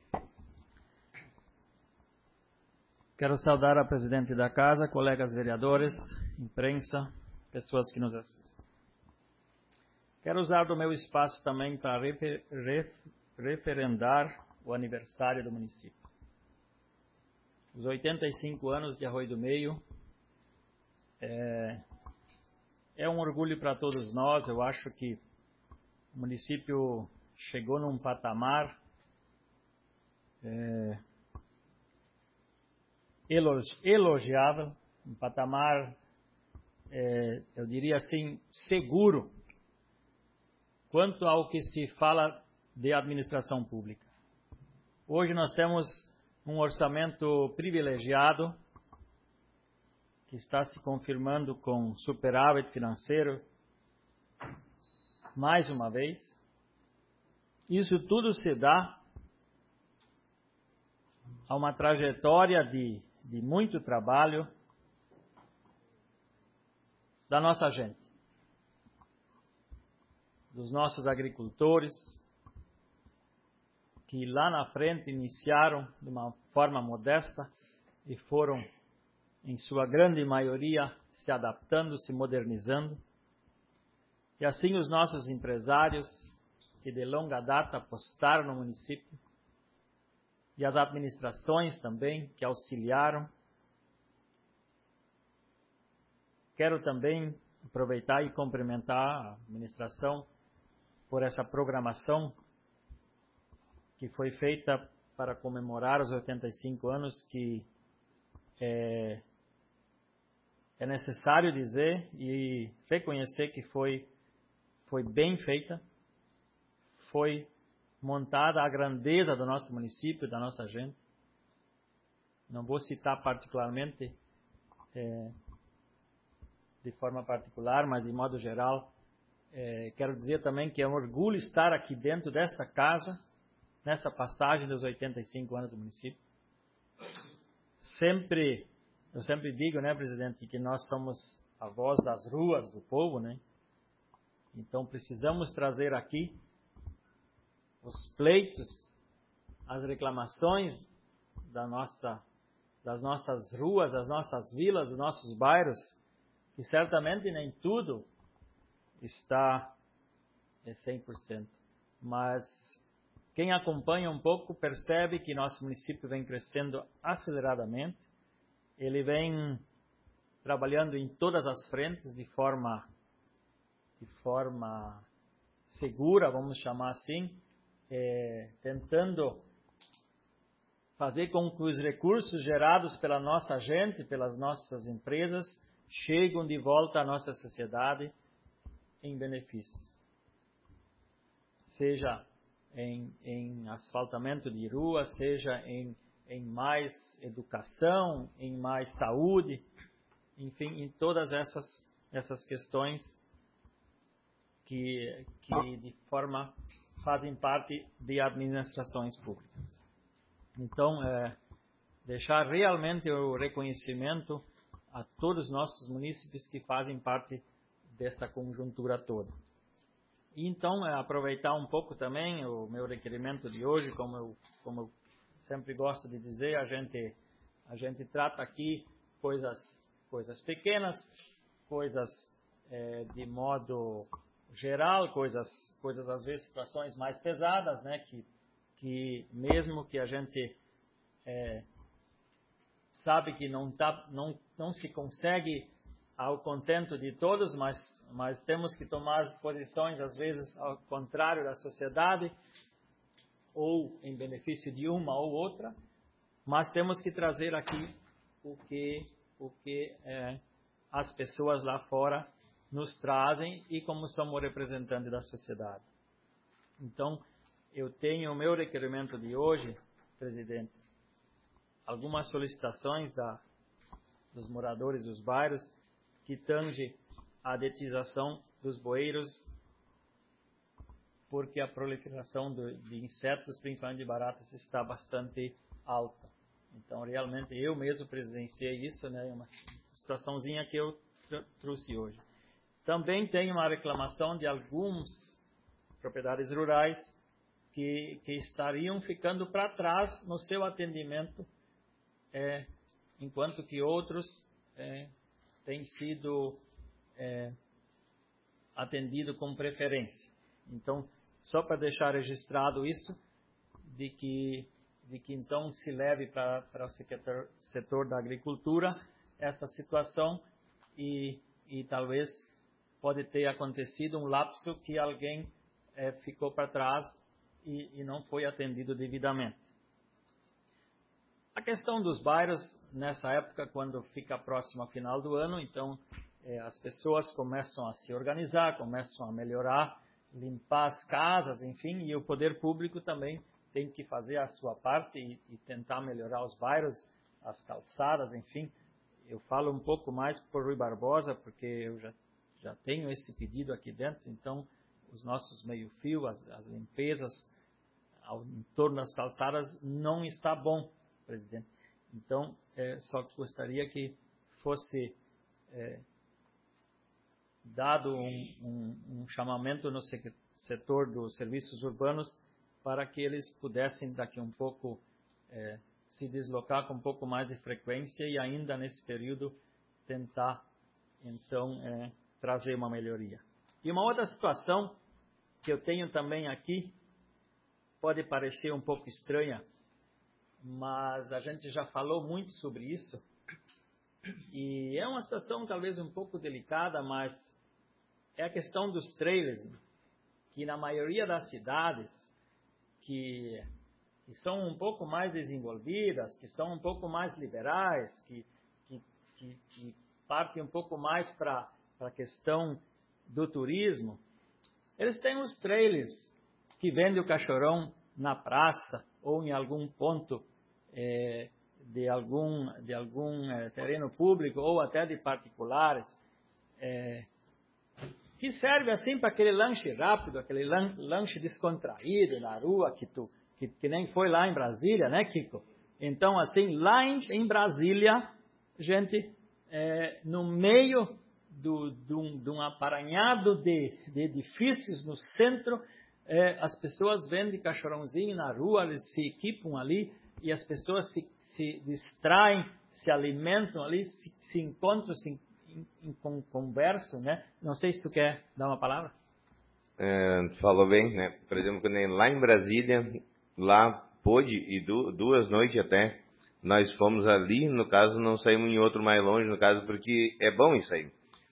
Quero saudar a presidente da casa, colegas vereadores, imprensa, pessoas que nos assistem. Quero usar do meu espaço também para refer, ref, referendar o aniversário do município. Os oitenta e cinco anos de Arroio do Meio é, é um orgulho para todos nós. Eu acho que o município chegou num patamar é, elogiável, um patamar, é, eu diria assim, seguro, quanto ao que se fala de administração pública. Hoje nós temos um orçamento privilegiado, que está se confirmando com superávit financeiro, mais uma vez. Isso tudo se dá a uma trajetória de, de muito trabalho da nossa gente, dos nossos agricultores, que lá na frente iniciaram de uma forma modesta e foram, em sua grande maioria, se adaptando, se modernizando. E assim os nossos empresários, que de longa data apostaram no município, e as administrações também, que auxiliaram. Quero também aproveitar e cumprimentar a administração por essa programação que foi feita para comemorar os oitenta e cinco anos, que é, é necessário dizer e reconhecer que foi, foi bem feita, foi montada a grandeza do nosso município, da nossa gente. Não vou citar particularmente, é, de forma particular, mas de modo geral, é, quero dizer também que é um orgulho estar aqui dentro desta casa, nessa passagem dos oitenta e cinco anos do município. Sempre, eu sempre digo, né, presidente, que nós somos a voz das ruas, do povo, né? Então precisamos trazer aqui os pleitos, as reclamações da nossa, das nossas ruas, das nossas vilas, dos nossos bairros, que certamente nem tudo está é cem por cento. Mas quem acompanha um pouco percebe que nosso município vem crescendo aceleradamente. Ele vem trabalhando em todas as frentes de forma, de forma segura, vamos chamar assim, é, tentando fazer com que os recursos gerados pela nossa gente, pelas nossas empresas, cheguem de volta à nossa sociedade em benefícios. Seja em, em asfaltamento de rua, seja em, em mais educação, em mais saúde, enfim, em todas essas, essas questões que, que de forma fazem parte de administrações públicas. Então, é, deixar realmente o reconhecimento a todos os nossos munícipes que fazem parte dessa conjuntura toda. E então, é, aproveitar um pouco também o meu requerimento de hoje, como eu, como eu sempre gosto de dizer, a gente, a gente trata aqui coisas, coisas pequenas, coisas é, de modo geral, coisas, coisas às vezes situações mais pesadas, né, que, que mesmo que a gente é, sabe que não, tá, não, não se consegue ao contento de todos, mas, mas temos que tomar posições, às vezes, ao contrário da sociedade, ou em benefício de uma ou outra, mas temos que trazer aqui o que, o que é, as pessoas lá fora nos trazem e como somos representantes da sociedade. Então, eu tenho o meu requerimento de hoje, presidente, algumas solicitações da, dos moradores dos bairros que tange a detização dos bueiros, porque a proliferação do, de insetos, principalmente de baratas, está bastante alta. Então, realmente, eu mesmo presenciei isso, né, uma situaçãozinha que eu tr trouxe hoje. Também tem uma reclamação de alguns propriedades rurais que, que estariam ficando para trás no seu atendimento, é, enquanto que outros é, têm sido é, atendidos com preferência. Então, só para deixar registrado isso, de que, de que então se leve para, para o setor, setor da agricultura essa situação e, e talvez pode ter acontecido um lapso que alguém é, ficou para trás e, e não foi atendido devidamente. A questão dos bairros, nessa época, quando fica próximo ao final do ano, então é, as pessoas começam a se organizar, começam a melhorar, limpar as casas, enfim, e o poder público também tem que fazer a sua parte e, e tentar melhorar os bairros, as calçadas, enfim. Eu falo um pouco mais por Rui Barbosa, porque eu já, já tenho esse pedido aqui dentro, então os nossos meio-fio, as, as limpezas ao, em torno das calçadas não está bom, presidente. Então, é, só gostaria que fosse é, dado um, um, um chamamento no setor dos serviços urbanos para que eles pudessem daqui um pouco é, se deslocar com um pouco mais de frequência e ainda nesse período tentar então é, trazer uma melhoria. E uma outra situação que eu tenho também aqui, pode parecer um pouco estranha, mas a gente já falou muito sobre isso, e é uma situação talvez um pouco delicada, mas é a questão dos trailers, que na maioria das cidades que, que são um pouco mais desenvolvidas, que são um pouco mais liberais, que, que, que, que parte um pouco mais para a questão do turismo, eles têm os trailers que vendem o cachorrão na praça ou em algum ponto é, de algum, de algum é, terreno público ou até de particulares, é, que serve assim para aquele lanche rápido, aquele lan, lanche descontraído na rua, que, tu, que, que nem foi lá em Brasília, né, Kiko? Então, assim, lá em, em Brasília, gente, é, no meio do, de, um, de um aparanhado de, de edifícios no centro, é, as pessoas vendem cachorrãozinho na rua, eles se equipam ali, e as pessoas se, se distraem, se alimentam ali, se, se encontram, se em, em, em conversam, né? Não sei se tu quer dar uma palavra. É, falou bem, né? Por exemplo, quando lá em Brasília, lá pôde, e du, duas noites até, nós fomos ali, no caso não saímos em outro mais longe, no caso, porque é bom isso aí.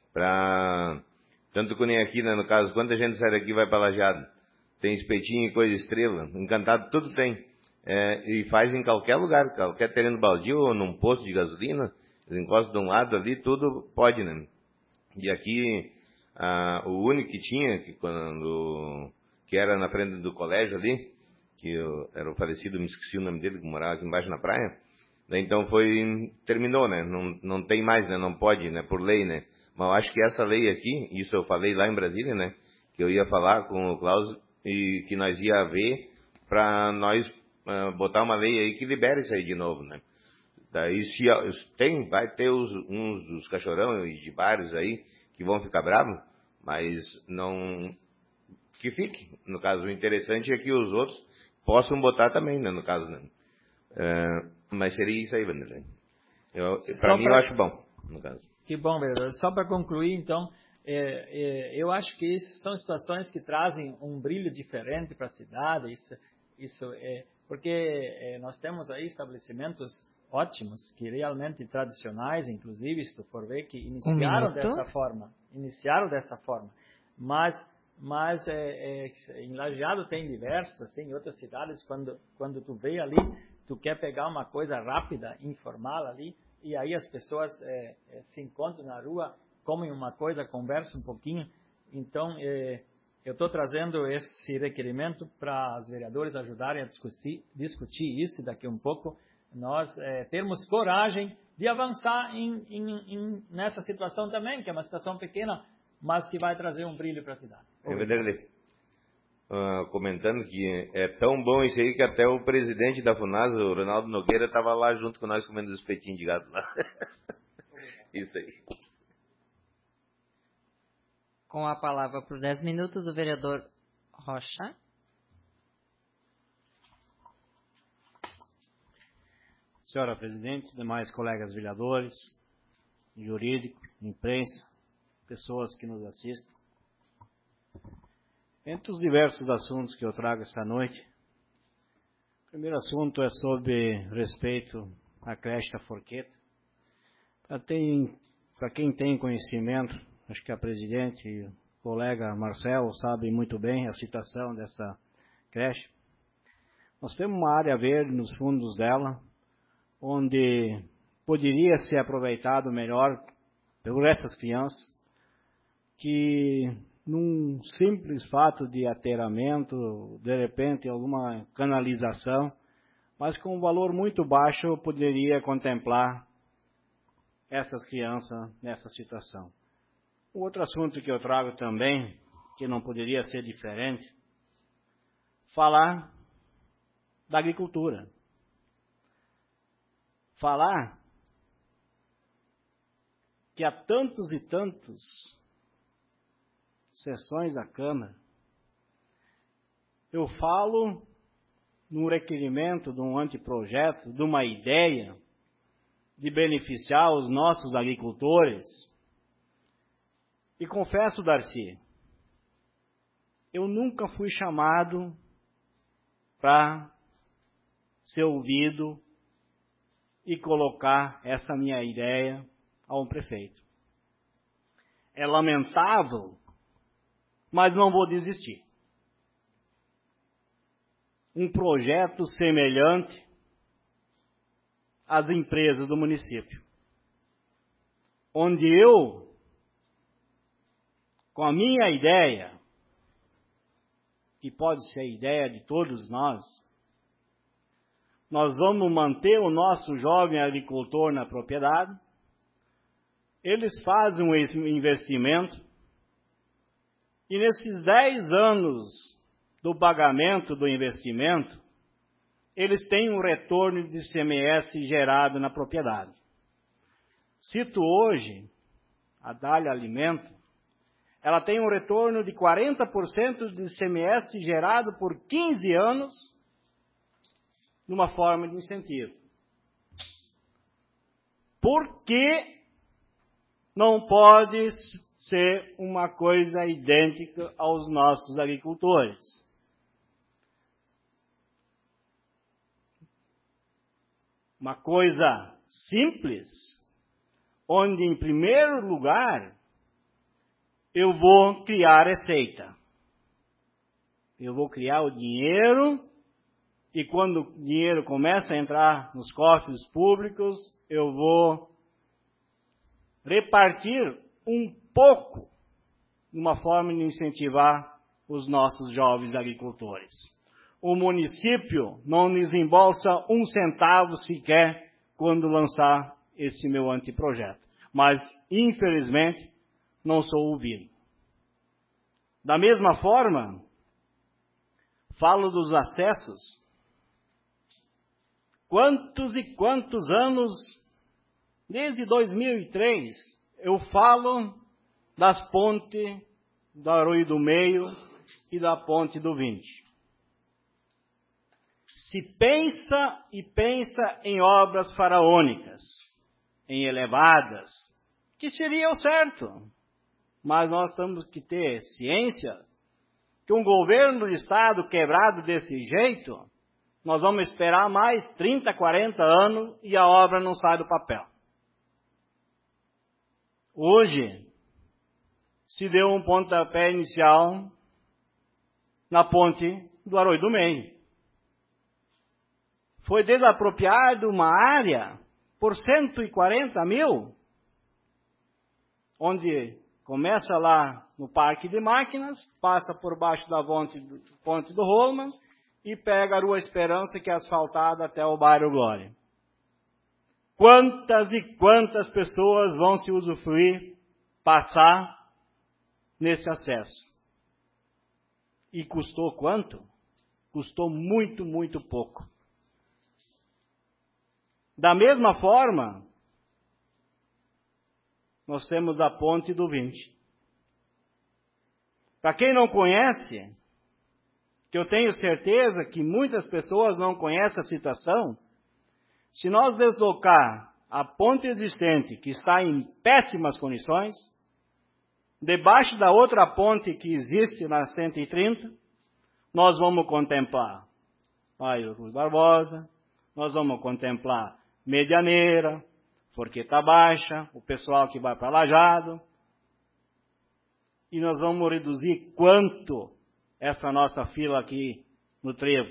Pra, tanto que nem aqui, né, no caso, quanta gente sai daqui e vai para Lajeado. Tem espetinho e coisa estrela, Encantado, tudo tem. É, e faz em qualquer lugar, qualquer terreno baldio ou num posto de gasolina, eles encostam de um lado ali, tudo pode, né? E aqui, ah, o único que tinha, que, quando, que era na frente do colégio ali, que eu, era o falecido, me esqueci o nome dele, que morava aqui embaixo na praia, né? Então foi, terminou, né? Não, não tem mais, né? Não pode, né? Por lei, né? Mas eu acho que essa lei aqui, isso eu falei lá em Brasília, né? Que eu ia falar com o Klaus e que nós ia ver para nós uh, botar uma lei aí que libere isso aí de novo, né? Daí se tem, vai ter os, uns dos cachorrão e de bares aí que vão ficar bravos, mas não, que fique. No caso, o interessante é que os outros possam botar também, né? No caso, né? Uh, mas seria isso aí, Vanderlei. Para mim, pra... eu acho bom, no caso. Que bom, vereador. Só para concluir, então, é, é, eu acho que isso são situações que trazem um brilho diferente para a cidade. Isso, isso é, porque é, nós temos aí estabelecimentos ótimos, que realmente tradicionais, inclusive, se tu for ver, que iniciaram um dessa forma. Iniciaram dessa forma. Mas, mas é, é, em Lajeado tem diversos, assim, em outras cidades, quando, quando tu vê ali, tu quer pegar uma coisa rápida, informal ali, e aí as pessoas é, é, se encontram na rua, comem uma coisa, conversam um pouquinho. Então, é, eu estou trazendo esse requerimento para os vereadores ajudarem a discutir, discutir isso, e daqui um pouco nós é, termos coragem de avançar em, em, em, nessa situação também, que é uma situação pequena, mas que vai trazer um brilho para a cidade. É verdade. Uh, comentando que é tão bom isso aí que até o presidente da FUNASA, o Ronaldo Nogueira, estava lá junto com nós comendo os espetinhos de gato lá. Isso aí. Com a palavra por dez minutos, o vereador Rocha. Senhora Presidente, demais colegas vereadores, jurídico, imprensa, pessoas que nos assistem. Entre os diversos assuntos que eu trago esta noite, o primeiro assunto é sobre respeito à creche da Forqueta. Para quem tem conhecimento, acho que a Presidente e o colega Marcelo sabem muito bem a situação dessa creche. Nós temos uma área verde nos fundos dela, onde poderia ser aproveitado melhor por essas crianças, que num simples fato de aterramento, de repente alguma canalização, mas com um valor muito baixo poderia contemplar essas crianças nessa situação. O outro assunto que eu trago também, que não poderia ser diferente, falar da agricultura. Falar que há tantos e tantos sessões da Câmara, eu falo num requerimento, de um anteprojeto, de uma ideia de beneficiar os nossos agricultores. E confesso, Darcy, eu nunca fui chamado para ser ouvido e colocar essa minha ideia a um prefeito. É lamentável, mas não vou desistir. Um projeto semelhante às empresas do município, onde eu, com a minha ideia, que pode ser a ideia de todos nós, nós vamos manter o nosso jovem agricultor na propriedade, eles fazem um investimento, e nesses dez anos do pagamento do investimento, eles têm um retorno de I C M S gerado na propriedade. Cito hoje, a Dália Alimento, ela tem um retorno de quarenta por cento de I C M S gerado por quinze anos, numa forma de incentivo. Por que não pode ser uma coisa idêntica aos nossos agricultores? Uma coisa simples, onde em primeiro lugar eu vou criar receita. Eu vou criar o dinheiro, e quando o dinheiro começa a entrar nos cofres públicos, eu vou repartir um pouco, uma forma de incentivar os nossos jovens agricultores. O município não desembolsa um centavo sequer quando lançar esse meu anteprojeto. Mas, infelizmente, não sou ouvido. Da mesma forma, falo dos acessos. Quantos e quantos anos, desde dois mil e três, eu falo das pontes do Arroio do Meio e da ponte do vinte. Se pensa e pensa em obras faraônicas, em elevadas, que seria o certo. Mas nós temos que ter ciência que um governo do Estado quebrado desse jeito, nós vamos esperar mais trinta, quarenta anos e a obra não sai do papel. Hoje, se deu um pontapé inicial na ponte do Arroio do Meio. Foi desapropriado uma área por cento e quarenta mil, onde começa lá no Parque de Máquinas, passa por baixo da ponte do, ponte do Rollman e pega a Rua Esperança, que é asfaltada até o bairro Glória. Quantas e quantas pessoas vão se usufruir, passar nesse acesso? E custou quanto? Custou muito, muito pouco. Da mesma forma, nós temos a ponte do vinte. Para quem não conhece, que eu tenho certeza que muitas pessoas não conhecem a situação, se nós deslocar a ponte existente, que está em péssimas condições, debaixo da outra ponte que existe na cento e trinta, nós vamos contemplar Bairro Rui Barbosa, nós vamos contemplar Medianeira, Forqueta Baixa, o pessoal que vai para Lajado, e nós vamos reduzir quanto essa nossa fila aqui no trevo.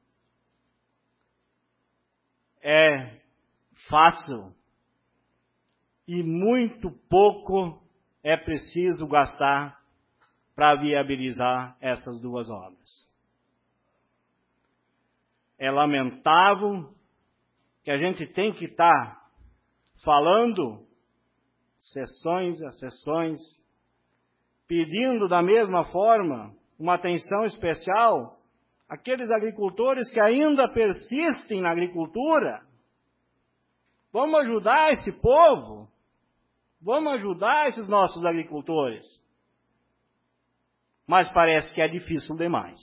É fácil e muito pouco é preciso gastar para viabilizar essas duas obras. É lamentável que a gente tem que estar falando sessões a sessões, pedindo da mesma forma uma atenção especial àqueles agricultores que ainda persistem na agricultura. Vamos ajudar esse povo, vamos ajudar esses nossos agricultores. Mas parece que é difícil demais.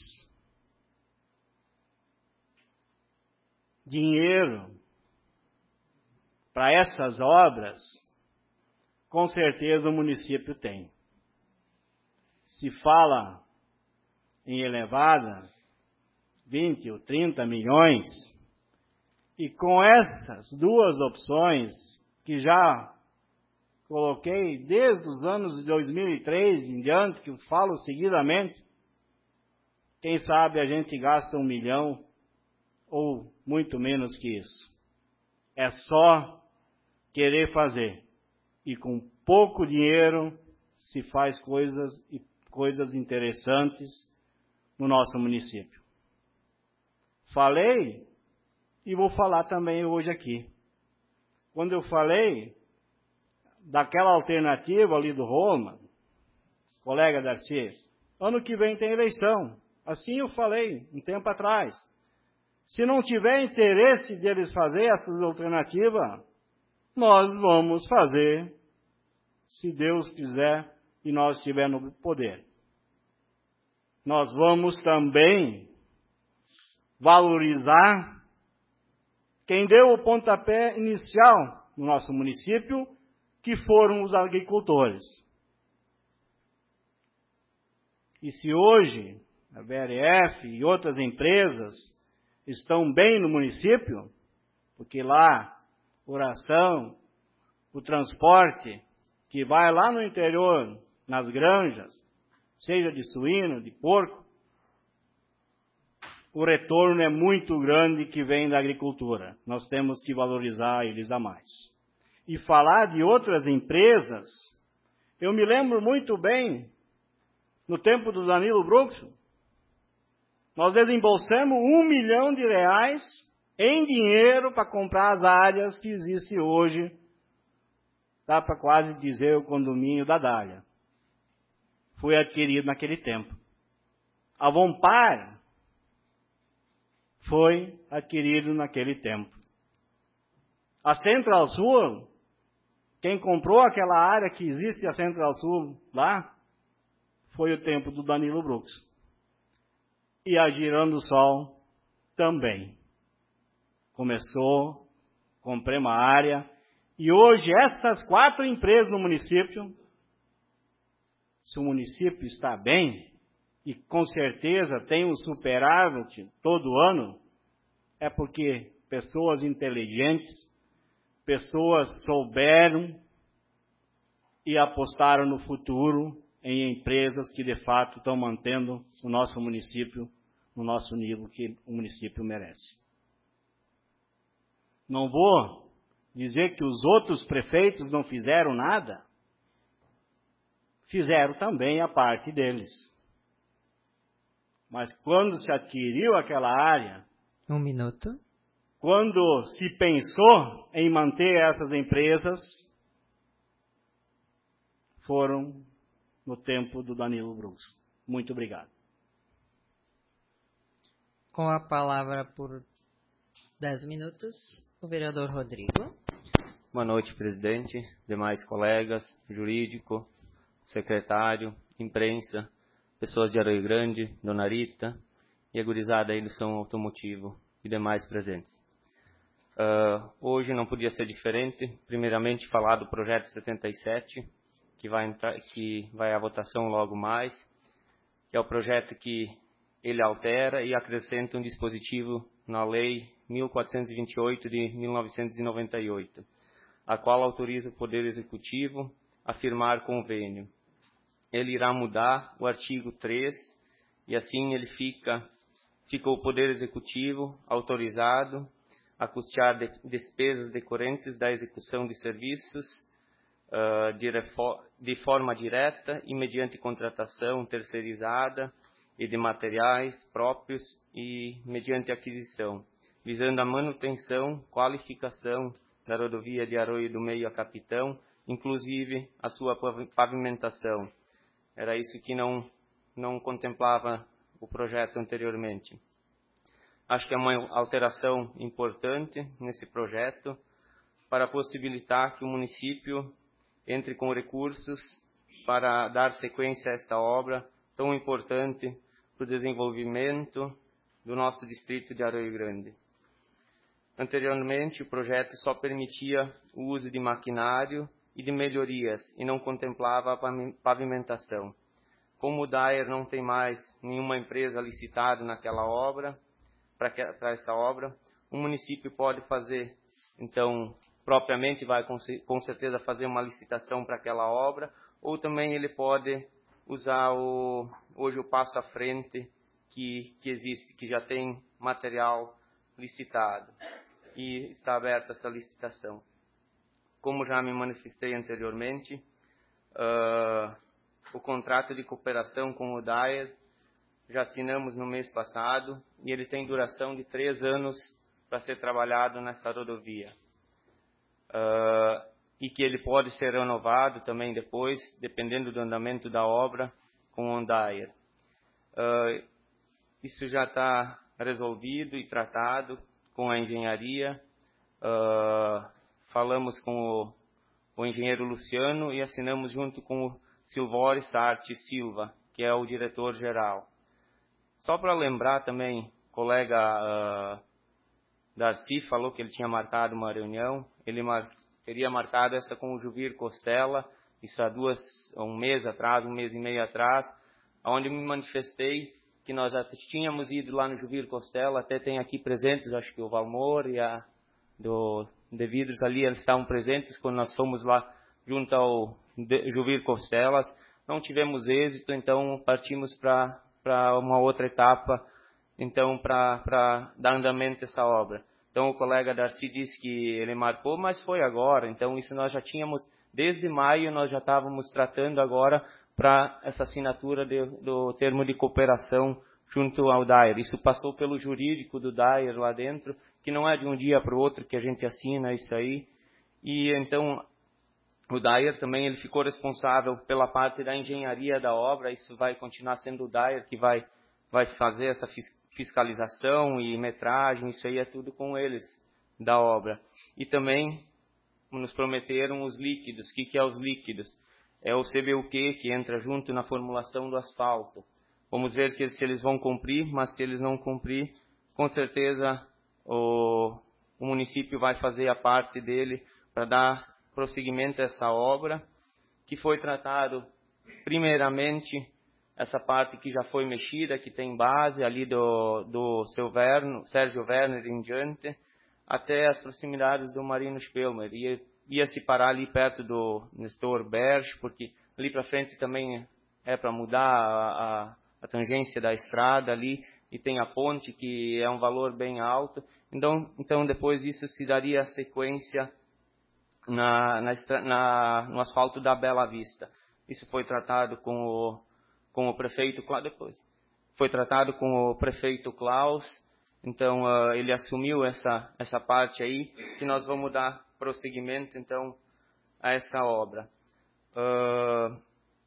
Dinheiro para essas obras, com certeza o município tem. Se fala em elevada, vinte ou trinta milhões, e com essas duas opções, que já coloquei desde os anos de dois mil e três em diante, que eu falo seguidamente, quem sabe a gente gasta um milhão, ou muito menos que isso. É só querer fazer. e com pouco dinheiro se faz coisas, coisas interessantes no nosso município. Falei e vou falar também hoje aqui. Quando eu falei daquela alternativa ali do Roma, colega Darcy, ano que vem tem eleição. Assim eu falei um tempo atrás. Se não tiver interesse deles fazer essas alternativas, nós vamos fazer, se Deus quiser e nós estivermos no poder. Nós vamos também valorizar quem deu o pontapé inicial no nosso município, que foram os agricultores. E se hoje a B R F e outras empresas estão bem no município, porque lá oração, o transporte que vai lá no interior, nas granjas, seja de suíno, de porco, o retorno é muito grande que vem da agricultura. Nós temos que valorizar eles a mais. E falar de outras empresas, eu me lembro muito bem, no tempo do Danilo Brooks, nós desembolsamos um milhão de reais em dinheiro para comprar as áreas que existem hoje, dá para quase dizer o condomínio da Dália. Foi adquirido naquele tempo. A Vompar foi adquirido naquele tempo. A Central Sul, quem comprou aquela área que existe, a Central Sul lá, foi o tempo do Danilo Brooks. E a Girando Sol também. Começou, comprei uma área, e hoje essas quatro empresas no município, se o município está bem, e com certeza tem um superávit todo ano, é porque pessoas inteligentes, pessoas souberam e apostaram no futuro em empresas que de fato estão mantendo o nosso município no nosso nível que o município merece. Não vou dizer que os outros prefeitos não fizeram nada. Fizeram também a parte deles. Mas quando se adquiriu aquela área... Um minuto. Quando se pensou em manter essas empresas, foram no tempo do Danilo Brooks. Muito obrigado. Com a palavra por dez minutos, o vereador Rodrigo. Boa noite, presidente, demais colegas, jurídico, secretário, imprensa, pessoas de Arroio Grande, Dona Rita e a gurizada aí do Som Automotivo e demais presentes. Uh, hoje não podia ser diferente. Primeiramente, falar do projeto setenta e sete, que vai, entrar, que vai à votação logo mais, que é o projeto que ele altera e acrescenta um dispositivo na Lei mil quatrocentos e vinte e oito de mil novecentos e noventa e oito, a qual autoriza o Poder Executivo a firmar convênio. Ele irá mudar o artigo três e assim ele fica, fica o Poder Executivo autorizado a custear de, despesas decorrentes da execução de serviços uh, de, de forma direta e mediante contratação terceirizada e de materiais próprios e mediante aquisição, visando a manutenção, qualificação da rodovia de Arroio do Meio a Capitão, inclusive a sua pavimentação. Era isso que não, não contemplava o projeto anteriormente. Acho que é uma alteração importante nesse projeto para possibilitar que o município entre com recursos para dar sequência a esta obra tão importante para o desenvolvimento do nosso distrito de Arroio Grande. Anteriormente, o projeto só permitia o uso de maquinário e de melhorias e não contemplava a pavimentação. Como o D A E R não tem mais nenhuma empresa licitada naquela obra, para essa obra, o município pode fazer, então, propriamente vai com certeza fazer uma licitação para aquela obra, ou também ele pode usar o, hoje o passo à frente que, que existe, que já tem material licitado, e está aberta essa licitação. como já me manifestei anteriormente, uh, o contrato de cooperação com o Daer já assinamos no mês passado e ele tem duração de três anos para ser trabalhado nessa rodovia. Uh, e que ele pode ser renovado também depois, dependendo do andamento da obra, com o Daer. Uh, isso já está resolvido e tratado com a engenharia. Uh, falamos com o, o engenheiro Luciano e assinamos junto com o Silvore Sarte Silva, que é o diretor-geral. Só para lembrar também, o colega uh, Darcy falou que ele tinha marcado uma reunião, ele mar, teria marcado essa com o Juvir Costela, isso há duas, um mês atrás, um mês e meio atrás, onde me manifestei que nós já tínhamos ido lá no Juvir Costela, até tem aqui presentes, acho que o Valmor e a do de Vidros ali, eles estavam presentes quando nós fomos lá junto ao Juvir Costelas. Não tivemos êxito, então partimos para para uma outra etapa, então para dar andamento a essa obra. Então o colega Darcy disse que ele marcou, mas foi agora, então isso nós já tínhamos, desde maio nós já estávamos tratando agora para essa assinatura de, do termo de cooperação junto ao Daer. Isso passou pelo jurídico do Daer lá dentro, que não é de um dia para o outro que a gente assina isso aí. E então o Daer também ele ficou responsável pela parte da engenharia da obra, isso vai continuar sendo o Daer que vai, vai fazer essa fiscalização e metragem, isso aí é tudo com eles da obra. E também nos prometeram os líquidos. O que, que é os líquidos? É o C B U Q que entra junto na formulação do asfalto. Vamos ver que, se eles vão cumprir, mas se eles não cumprir, com certeza o, o município vai fazer a parte dele para dar prosseguimento a essa obra, que foi tratado primeiramente essa parte que já foi mexida, que tem base ali do, do seu Verno, Sérgio Werner em diante, até as proximidades do Marino Spelmer. Ia, ia se parar ali perto do Nestor Berge, porque ali para frente também é para mudar a, a, a tangência da estrada ali, e tem a ponte que é um valor bem alto. Então, então depois isso se daria a sequência Na, na, na, no asfalto da Bela Vista. Isso foi tratado com o, com o prefeito depois. Foi tratado com o prefeito Klaus. Então uh, ele assumiu essa essa parte aí, que nós vamos dar prosseguimento então a essa obra. Uh,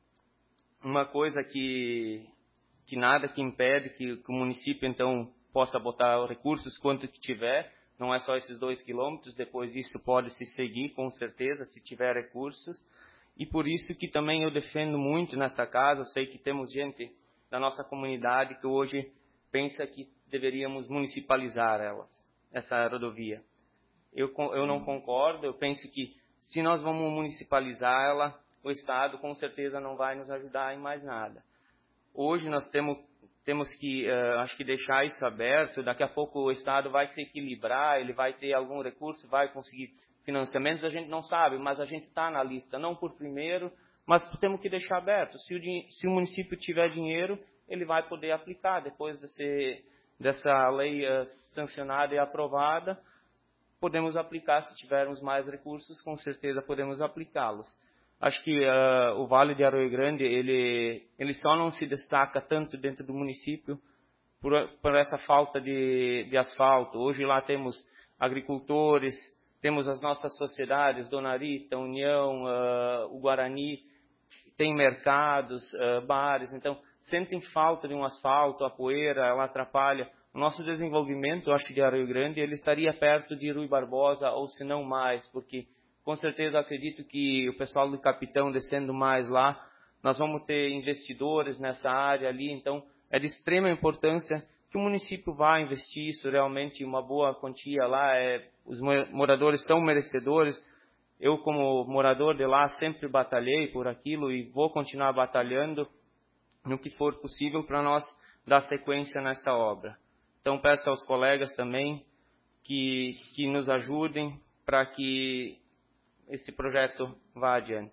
uma coisa que que nada que impede que, que o município então possa botar recursos quanto que tiver. Não é só esses dois quilômetros, depois disso pode se seguir, com certeza, se tiver recursos. E por isso que também eu defendo muito nessa casa, eu sei que temos gente da nossa comunidade que hoje pensa que deveríamos municipalizar elas, essa rodovia. Eu, eu não concordo, eu penso que se nós vamos municipalizar ela, o Estado com certeza não vai nos ajudar em mais nada. Hoje nós temos... Temos que, uh, acho que deixar isso aberto, daqui a pouco o Estado vai se equilibrar, ele vai ter algum recurso, vai conseguir financiamentos, a gente não sabe, mas a gente está na lista, não por primeiro, mas temos que deixar aberto. Se o, se o município tiver dinheiro, ele vai poder aplicar, depois desse, dessa lei uh, sancionada e aprovada, podemos aplicar, se tivermos mais recursos, com certeza podemos aplicá-los. Acho que uh, o Vale de Arroio Grande, ele, ele só não se destaca tanto dentro do município por, por essa falta de, de asfalto. Hoje lá temos agricultores, temos as nossas sociedades, Dona Rita, União, uh, o Guarani, tem mercados, uh, bares, então sentem falta de um asfalto, a poeira, ela atrapalha. O nosso desenvolvimento, eu acho, de Arroio Grande, ele estaria perto de Rui Barbosa, ou se não mais, porque... Com certeza, acredito que o pessoal do Capitão descendo mais lá, nós vamos ter investidores nessa área ali, então é de extrema importância que o município vá investir isso realmente, uma boa quantia lá, é, os moradores são merecedores. Eu, como morador de lá, sempre batalhei por aquilo e vou continuar batalhando no que for possível para nós dar sequência nessa obra. Então, peço aos colegas também que, que nos ajudem para que esse projeto vá adiante.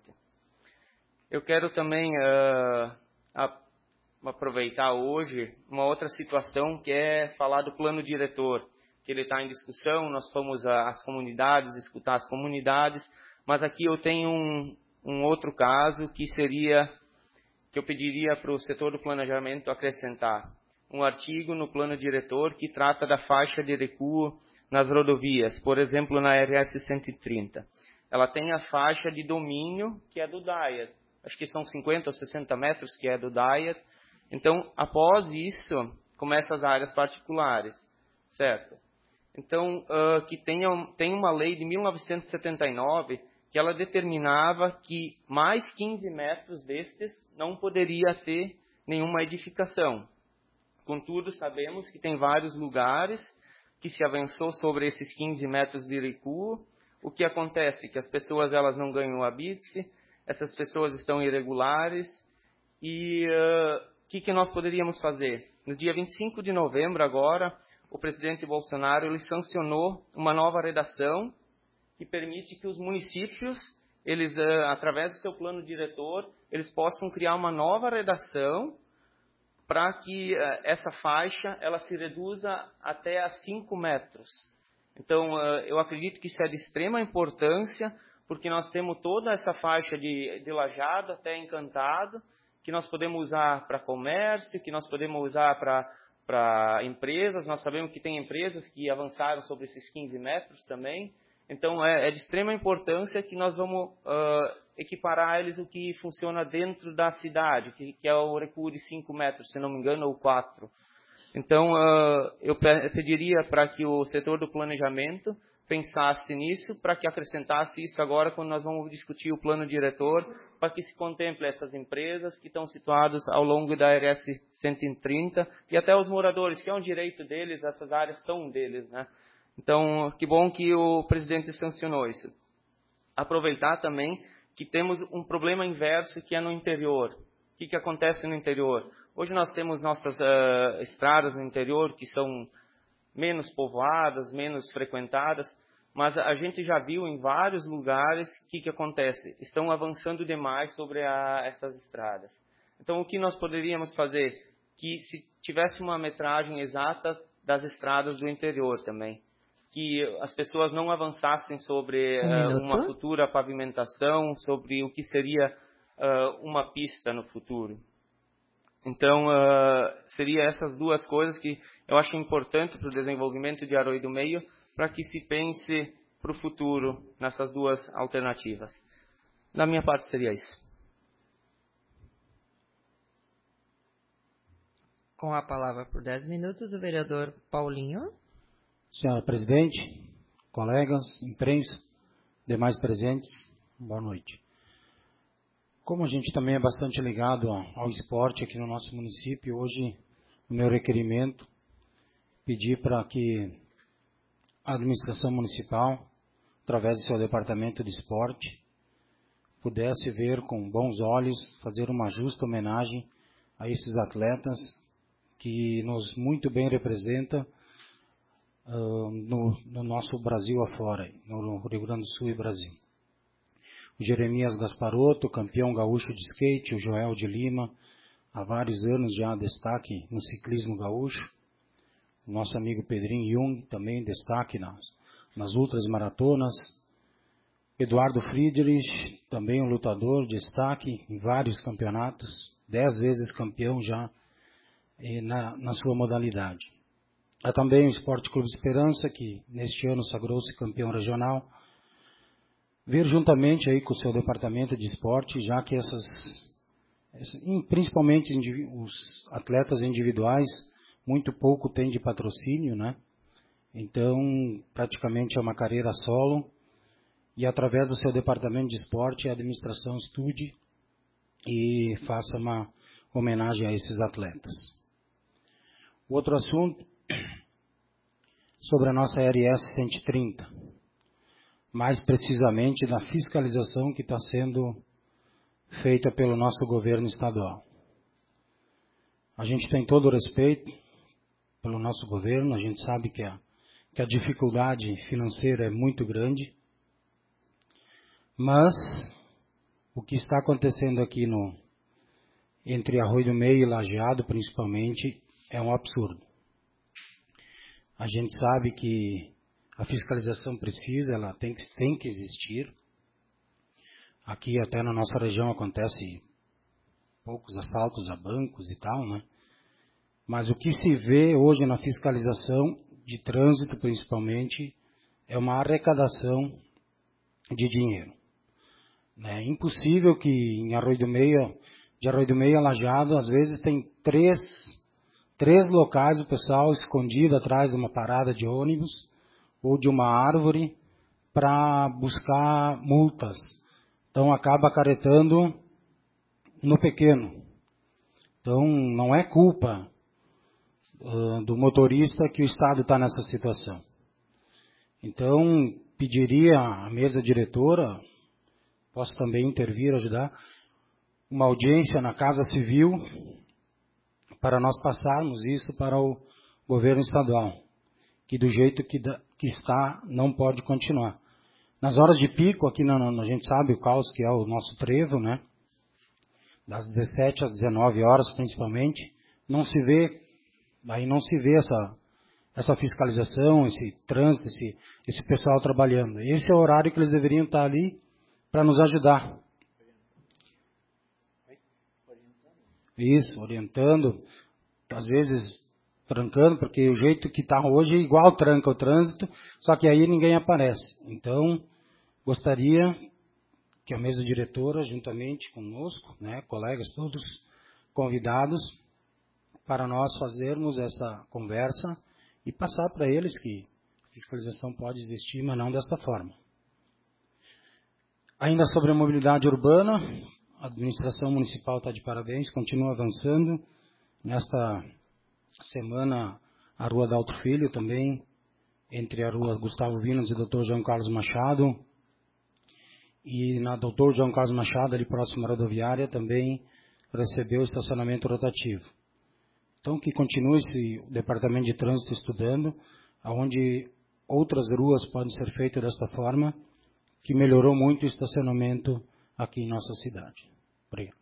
Eu quero também uh, a, aproveitar hoje uma outra situação, que é falar do plano diretor, que ele está em discussão. Nós fomos às comunidades, escutar as comunidades, Mas aqui eu tenho um, um outro caso que seria, que eu pediria para o setor do planejamento acrescentar um artigo no plano diretor que trata da faixa de recuo nas rodovias, por exemplo, na R S cento e trinta. Ela tem a faixa de domínio, que é do D A I E R. Acho que são cinquenta ou sessenta metros, que é do D A I E R. Então, após isso, começam as áreas particulares, certo? Então, uh, que tenha, tem uma lei de mil novecentos e setenta e nove que ela determinava que mais quinze metros destes não poderia ter nenhuma edificação. Contudo, sabemos que tem vários lugares que se avançou sobre esses quinze metros de recuo. O que acontece? Que as pessoas elas não ganham o habite, essas pessoas estão irregulares. E o uh, que, que nós poderíamos fazer? No dia vinte e cinco de novembro agora, o presidente Bolsonaro ele sancionou uma nova redação que permite que os municípios, eles, uh, através do seu plano diretor, eles possam criar uma nova redação para que uh, essa faixa ela se reduza até a cinco metros. Então, uh, eu acredito que isso é de extrema importância, porque nós temos toda essa faixa de, de Lajeado até Encantado, que nós podemos usar para comércio, que nós podemos usar para para empresas. Nós sabemos que tem empresas que avançaram sobre esses quinze metros também. Então, é, é de extrema importância que nós vamos uh, equiparar eles o que funciona dentro da cidade, que, que é o recuo de cinco metros, se não me engano, ou quatro. Então, uh, eu pediria para que o setor do planejamento pensasse nisso, para que acrescentasse isso agora quando nós vamos discutir o plano diretor, para que se contemple essas empresas que estão situadas ao longo da R S cento e trinta e até os moradores, que é um direito deles, essas áreas são deles, né? Então, que bom que o presidente sancionou isso. Aproveitar também que temos um problema inverso que é no interior. O que, que acontece no interior? Hoje nós temos nossas uh, estradas no interior que são menos povoadas, menos frequentadas, mas a gente já viu em vários lugares o que, que acontece. Estão avançando demais sobre a, essas estradas. Então, o que nós poderíamos fazer? Que se tivesse uma metragem exata das estradas do interior também. Que as pessoas não avançassem sobre um uh, uma futura pavimentação, sobre o que seria uh, uma pista no futuro. Então, uh, seria essas duas coisas que eu acho importante para o desenvolvimento de Aroí do Meio, para que se pense para o futuro nessas duas alternativas. Da minha parte, seria isso. Com a palavra por dez minutos, o vereador Paulinho. Senhora Presidente, colegas, imprensa, demais presentes, boa noite. Como a gente também é bastante ligado ao esporte aqui no nosso município, hoje o meu requerimento pedir para que a administração municipal, através do seu departamento de esporte, pudesse ver com bons olhos, fazer uma justa homenagem a esses atletas que nos muito bem representam uh, no, no nosso Brasil afora, no Rio Grande do Sul e Brasil. O Jeremias Gasparotto, campeão gaúcho de skate, o Joel de Lima, há vários anos já destaque no ciclismo gaúcho. O nosso amigo Pedrinho Jung, também destaque nas, nas ultras maratonas. Eduardo Friedrich, também um lutador, destaque em vários campeonatos, dez vezes campeão já eh, na, na sua modalidade. Há também o Esporte Clube Esperança, que neste ano sagrou-se campeão regional. Ver juntamente aí com o seu departamento de esporte, já que essas, principalmente os atletas individuais, muito pouco têm de patrocínio, né? Então, praticamente é uma carreira solo, e através do seu departamento de esporte, a administração estude e faça uma homenagem a esses atletas. Outro assunto, sobre a nossa R S cento e trinta. Mais precisamente da fiscalização que está sendo feita pelo nosso governo estadual. A gente tem todo o respeito pelo nosso governo, a gente sabe que a, que a dificuldade financeira é muito grande, mas o que está acontecendo aqui no, entre Arroio do Meio e Lajeado, principalmente, é um absurdo. A gente sabe que a fiscalização precisa, ela tem que, tem que existir, Aqui até na nossa região acontece poucos assaltos a bancos e tal, né? Mas o que se vê hoje na fiscalização de trânsito, principalmente, é uma arrecadação de dinheiro. É impossível que em Arroio do Meio, de Arroio do Meio a Lajeado, às vezes tem três, três locais o pessoal escondido atrás de uma parada de ônibus ou de uma árvore para buscar multas. Então acaba acarretando no pequeno. Então não é culpa uh, do motorista que o Estado está nessa situação. Então pediria à mesa diretora, posso também intervir, ajudar, uma audiência na Casa Civil para nós passarmos isso para o governo estadual, que do jeito que, da, que está não pode continuar. Nas horas de pico, aqui na, na, a gente sabe o caos que é o nosso trevo, né? Das dezessete às dezenove horas principalmente, não se vê, aí não se vê essa, essa fiscalização, esse trânsito, esse, esse pessoal trabalhando. Esse é o horário que eles deveriam estar ali para nos ajudar. Isso, orientando, às vezes trancando, porque o jeito que está hoje é igual tranca o trânsito, só que aí ninguém aparece. Então, gostaria que a mesa diretora, juntamente conosco, né, colegas todos convidados, para nós fazermos essa conversa e passar para eles que a fiscalização pode existir, mas não desta forma. Ainda sobre a mobilidade urbana, a administração municipal está de parabéns, continua avançando. Nesta semana, a Rua Daltro Filho também, entre a Rua Gustavo Vinas e doutor João Carlos Machado, e na doutor João Carlos Machado, ali próximo à rodoviária, também recebeu estacionamento rotativo. Então, que continue esse departamento de trânsito estudando, onde outras ruas podem ser feitas desta forma, que melhorou muito o estacionamento aqui em nossa cidade. Obrigado.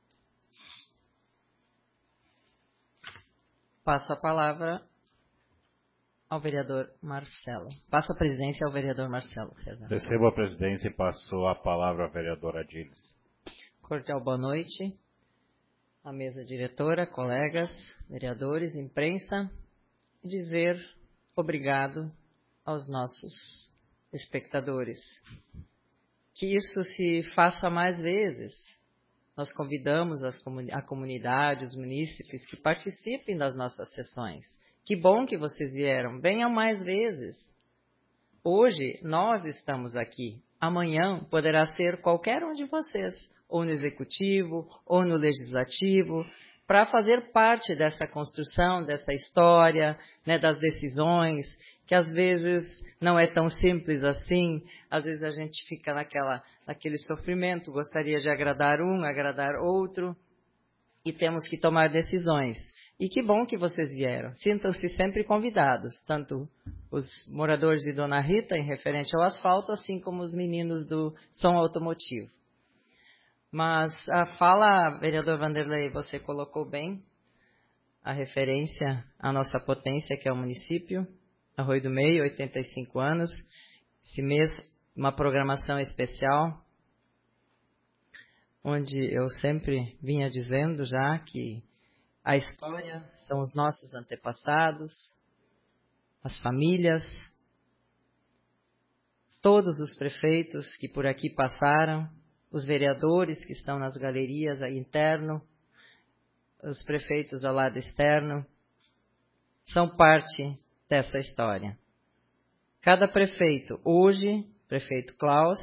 Passo a palavra ao vereador Marcelo. Passo a presidência ao vereador Marcelo. Recebo a presidência e passo a palavra à vereadora Adilis. Cordial boa noite. A mesa diretora, colegas, vereadores, imprensa. Dizer obrigado aos nossos espectadores. Que isso se faça mais vezes. Nós convidamos as comuni- a comunidade, os munícipes que participem das nossas sessões. Que bom que vocês vieram. Venham mais vezes. Hoje nós estamos aqui. Amanhã poderá ser qualquer um de vocês, ou no executivo, ou no legislativo, para fazer parte dessa construção, dessa história, né, das decisões, que às vezes não é tão simples assim, às vezes a gente fica naquela, naquele sofrimento, gostaria de agradar um, agradar outro, e temos que tomar decisões. E que bom que vocês vieram. Sintam-se sempre convidados, tanto os moradores de Dona Rita, em referente ao asfalto, assim como os meninos do som automotivo. Mas a fala, vereador Vanderlei, você colocou bem a referência à nossa potência, que é o município, Arroio do Meio, oitenta e cinco anos. Esse mês, uma programação especial, onde eu sempre vinha dizendo já que a história são os nossos antepassados, as famílias, todos os prefeitos que por aqui passaram, os vereadores que estão nas galerias aí interno, os prefeitos ao lado externo, são parte dessa história. Cada prefeito, hoje, prefeito Klaus,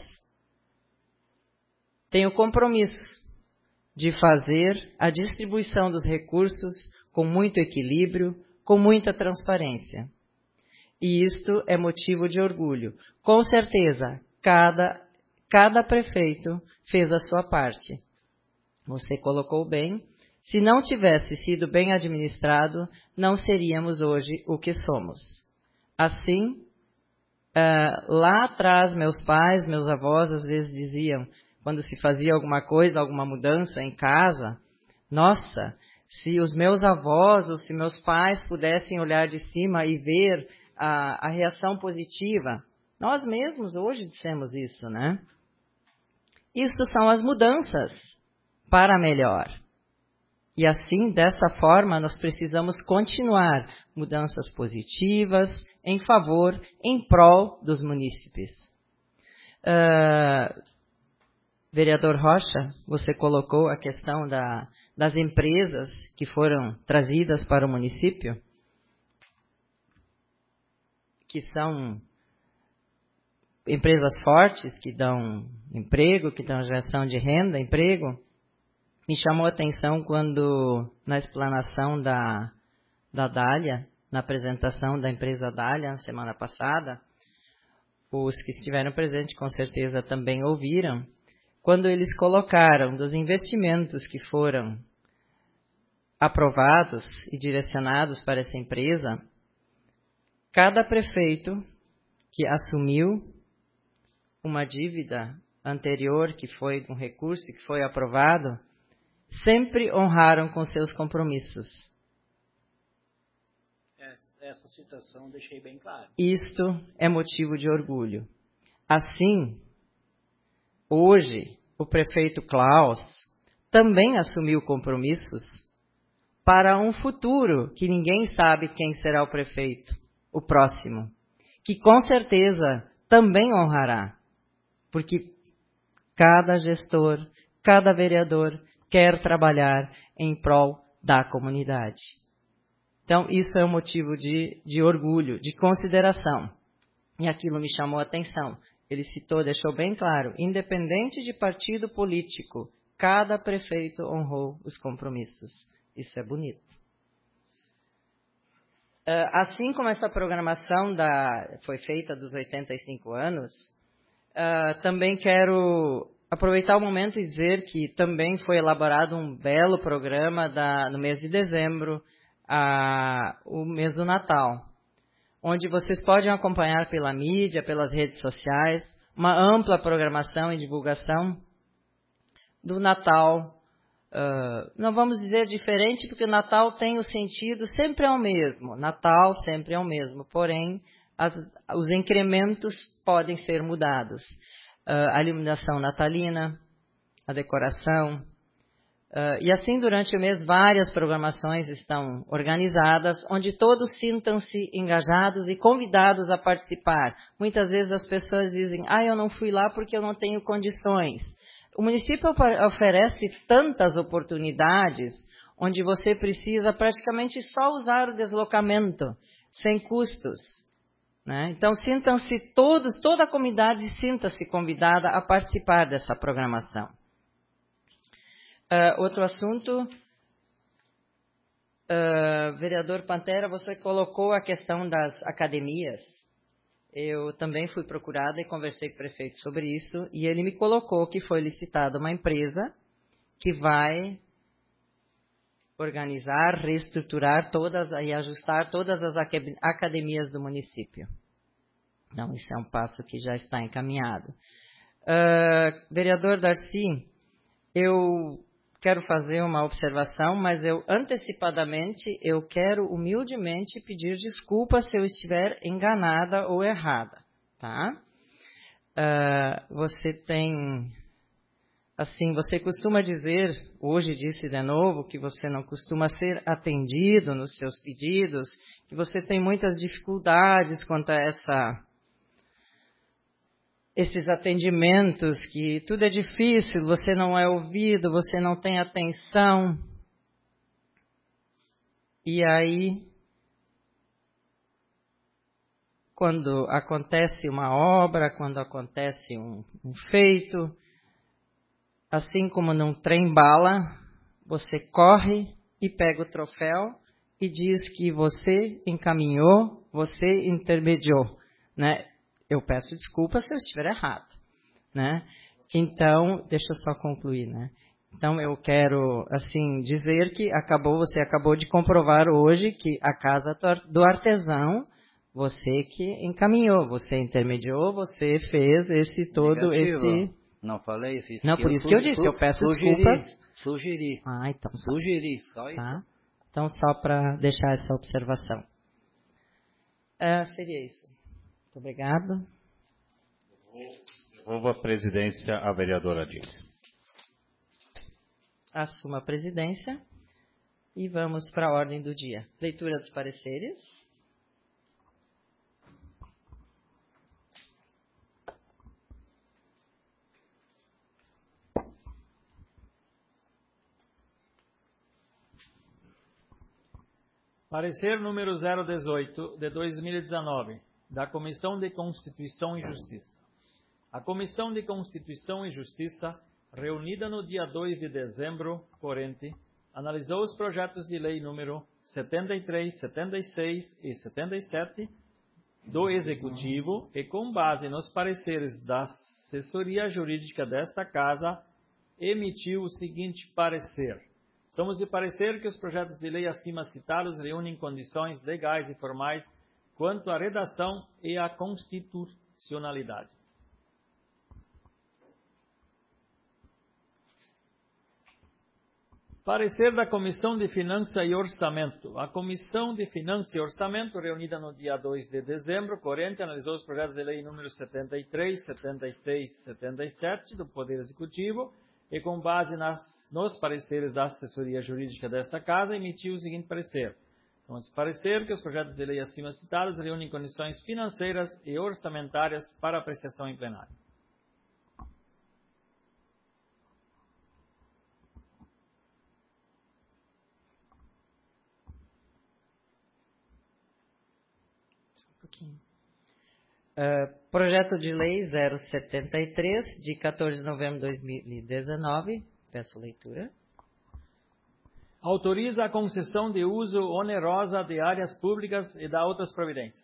tem o compromisso de fazer a distribuição dos recursos com muito equilíbrio, com muita transparência. E isto é motivo de orgulho. Com certeza, cada, cada prefeito fez a sua parte. Você colocou bem. Se não tivesse sido bem administrado, não seríamos hoje o que somos. Assim, uh, lá atrás, meus pais, meus avós, às vezes diziam, quando se fazia alguma coisa, alguma mudança em casa, nossa, se os meus avós ou se meus pais pudessem olhar de cima e ver a, a reação positiva, nós mesmos hoje dissemos isso, né? Isso são as mudanças para melhor. E assim, dessa forma, nós precisamos continuar mudanças positivas em favor, em prol dos munícipes. Uh, vereador Rocha, você colocou a questão da, das empresas que foram trazidas para o município, que são empresas fortes, que dão emprego, que dão geração de renda, emprego. Me chamou a atenção quando, na explanação da, da Dália, na apresentação da empresa Dália, na semana passada, os que estiveram presentes com certeza também ouviram, quando eles colocaram dos investimentos que foram aprovados e direcionados para essa empresa, cada prefeito que assumiu uma dívida anterior, que foi um recurso que foi aprovado, sempre honraram com seus compromissos. Essa citação eu deixei bem claro. Isto é motivo de orgulho. Assim, hoje, o prefeito Klaus também assumiu compromissos para um futuro que ninguém sabe quem será o prefeito, o próximo, que com certeza também honrará, porque cada gestor, cada vereador quer trabalhar em prol da comunidade. Então, isso é um motivo de, de orgulho, de consideração. E aquilo me chamou a atenção. Ele citou, deixou bem claro, independente de partido político, cada prefeito honrou os compromissos. Isso é bonito. Assim como essa programação da, foi feita dos oitenta e cinco anos, uh, também quero aproveitar o momento e dizer que também foi elaborado um belo programa da, no mês de dezembro, a, o mês do Natal, onde vocês podem acompanhar pela mídia, pelas redes sociais, uma ampla programação e divulgação do Natal. Uh, não vamos dizer diferente, porque o Natal tem o sentido, sempre é o mesmo. Natal sempre é o mesmo, porém, as, os incrementos podem ser mudados. Uh, a iluminação natalina, a decoração. Uh, e assim, durante o mês, várias programações estão organizadas, onde todos sintam-se engajados e convidados a participar. Muitas vezes as pessoas dizem, ah, eu não fui lá porque eu não tenho condições. O município oferece tantas oportunidades, onde você precisa praticamente só usar o deslocamento, sem custos. Né? Então, sintam-se todos, toda a comunidade sinta-se convidada a participar dessa programação. Uh, outro assunto, uh, vereador Pantera, você colocou a questão das academias. Eu também fui procurada e conversei com o prefeito sobre isso, e ele me colocou que foi licitada uma empresa que vai organizar, reestruturar todas e ajustar todas as academias do município. Então, isso é um passo que já está encaminhado. Uh, vereador Darcy, eu quero fazer uma observação, mas eu antecipadamente, eu quero humildemente pedir desculpa se eu estiver enganada ou errada, tá? Uh, você tem, assim, você costuma dizer, hoje disse de novo, que você não costuma ser atendido nos seus pedidos, que você tem muitas dificuldades quanto a essa... esses atendimentos, que tudo é difícil, você não é ouvido, você não tem atenção. E aí, quando acontece uma obra, quando acontece um, um feito, assim como num trem-bala, você corre e pega o troféu e diz que você encaminhou, você intermediou, né? Eu peço desculpa se eu estiver errado, né? Então, deixa eu só concluir, né? Então, eu quero, assim, dizer que acabou, você acabou de comprovar hoje que a Casa do Artesão, você que encaminhou, você intermediou, você fez esse todo, Negativo. esse... Não falei, eu fiz. Não, por isso que eu disse, eu peço sugeri, desculpas. Sugeri. Ah, então. Sugeri, só isso. Tá? Então, só para deixar essa observação. Uh, seria isso. Muito obrigado. Devolvo a presidência à vereadora Dils. Assumo a presidência e vamos para a ordem do dia. Leitura dos pareceres. Parecer número zero dezoito, de dois mil e dezenove, da Comissão de Constituição e Justiça. A Comissão de Constituição e Justiça, reunida no dia dois de dezembro corrente, analisou os projetos de lei número setenta e três, setenta e seis e setenta e sete do Executivo e, com base nos pareceres da assessoria jurídica desta Casa, emitiu o seguinte parecer. Somos de parecer que os projetos de lei acima citados reúnem condições legais e formais quanto à redação e à constitucionalidade. Parecer da Comissão de Finanças e Orçamento. A Comissão de Finanças e Orçamento, reunida no dia dois de dezembro corrente, analisou os projetos de lei número setenta e três, setenta e seis e setenta e sete do Poder Executivo e, com base nas, nos pareceres da assessoria jurídica desta Casa, emitiu o seguinte parecer. Então, esse parecer que os projetos de lei acima citados reúnem condições financeiras e orçamentárias para apreciação em plenário. Uh, projeto de lei zero setenta e três, de quatorze de novembro de dois mil e dezenove. Peço leitura. Autoriza a concessão de uso onerosa de áreas públicas e dá outras providências.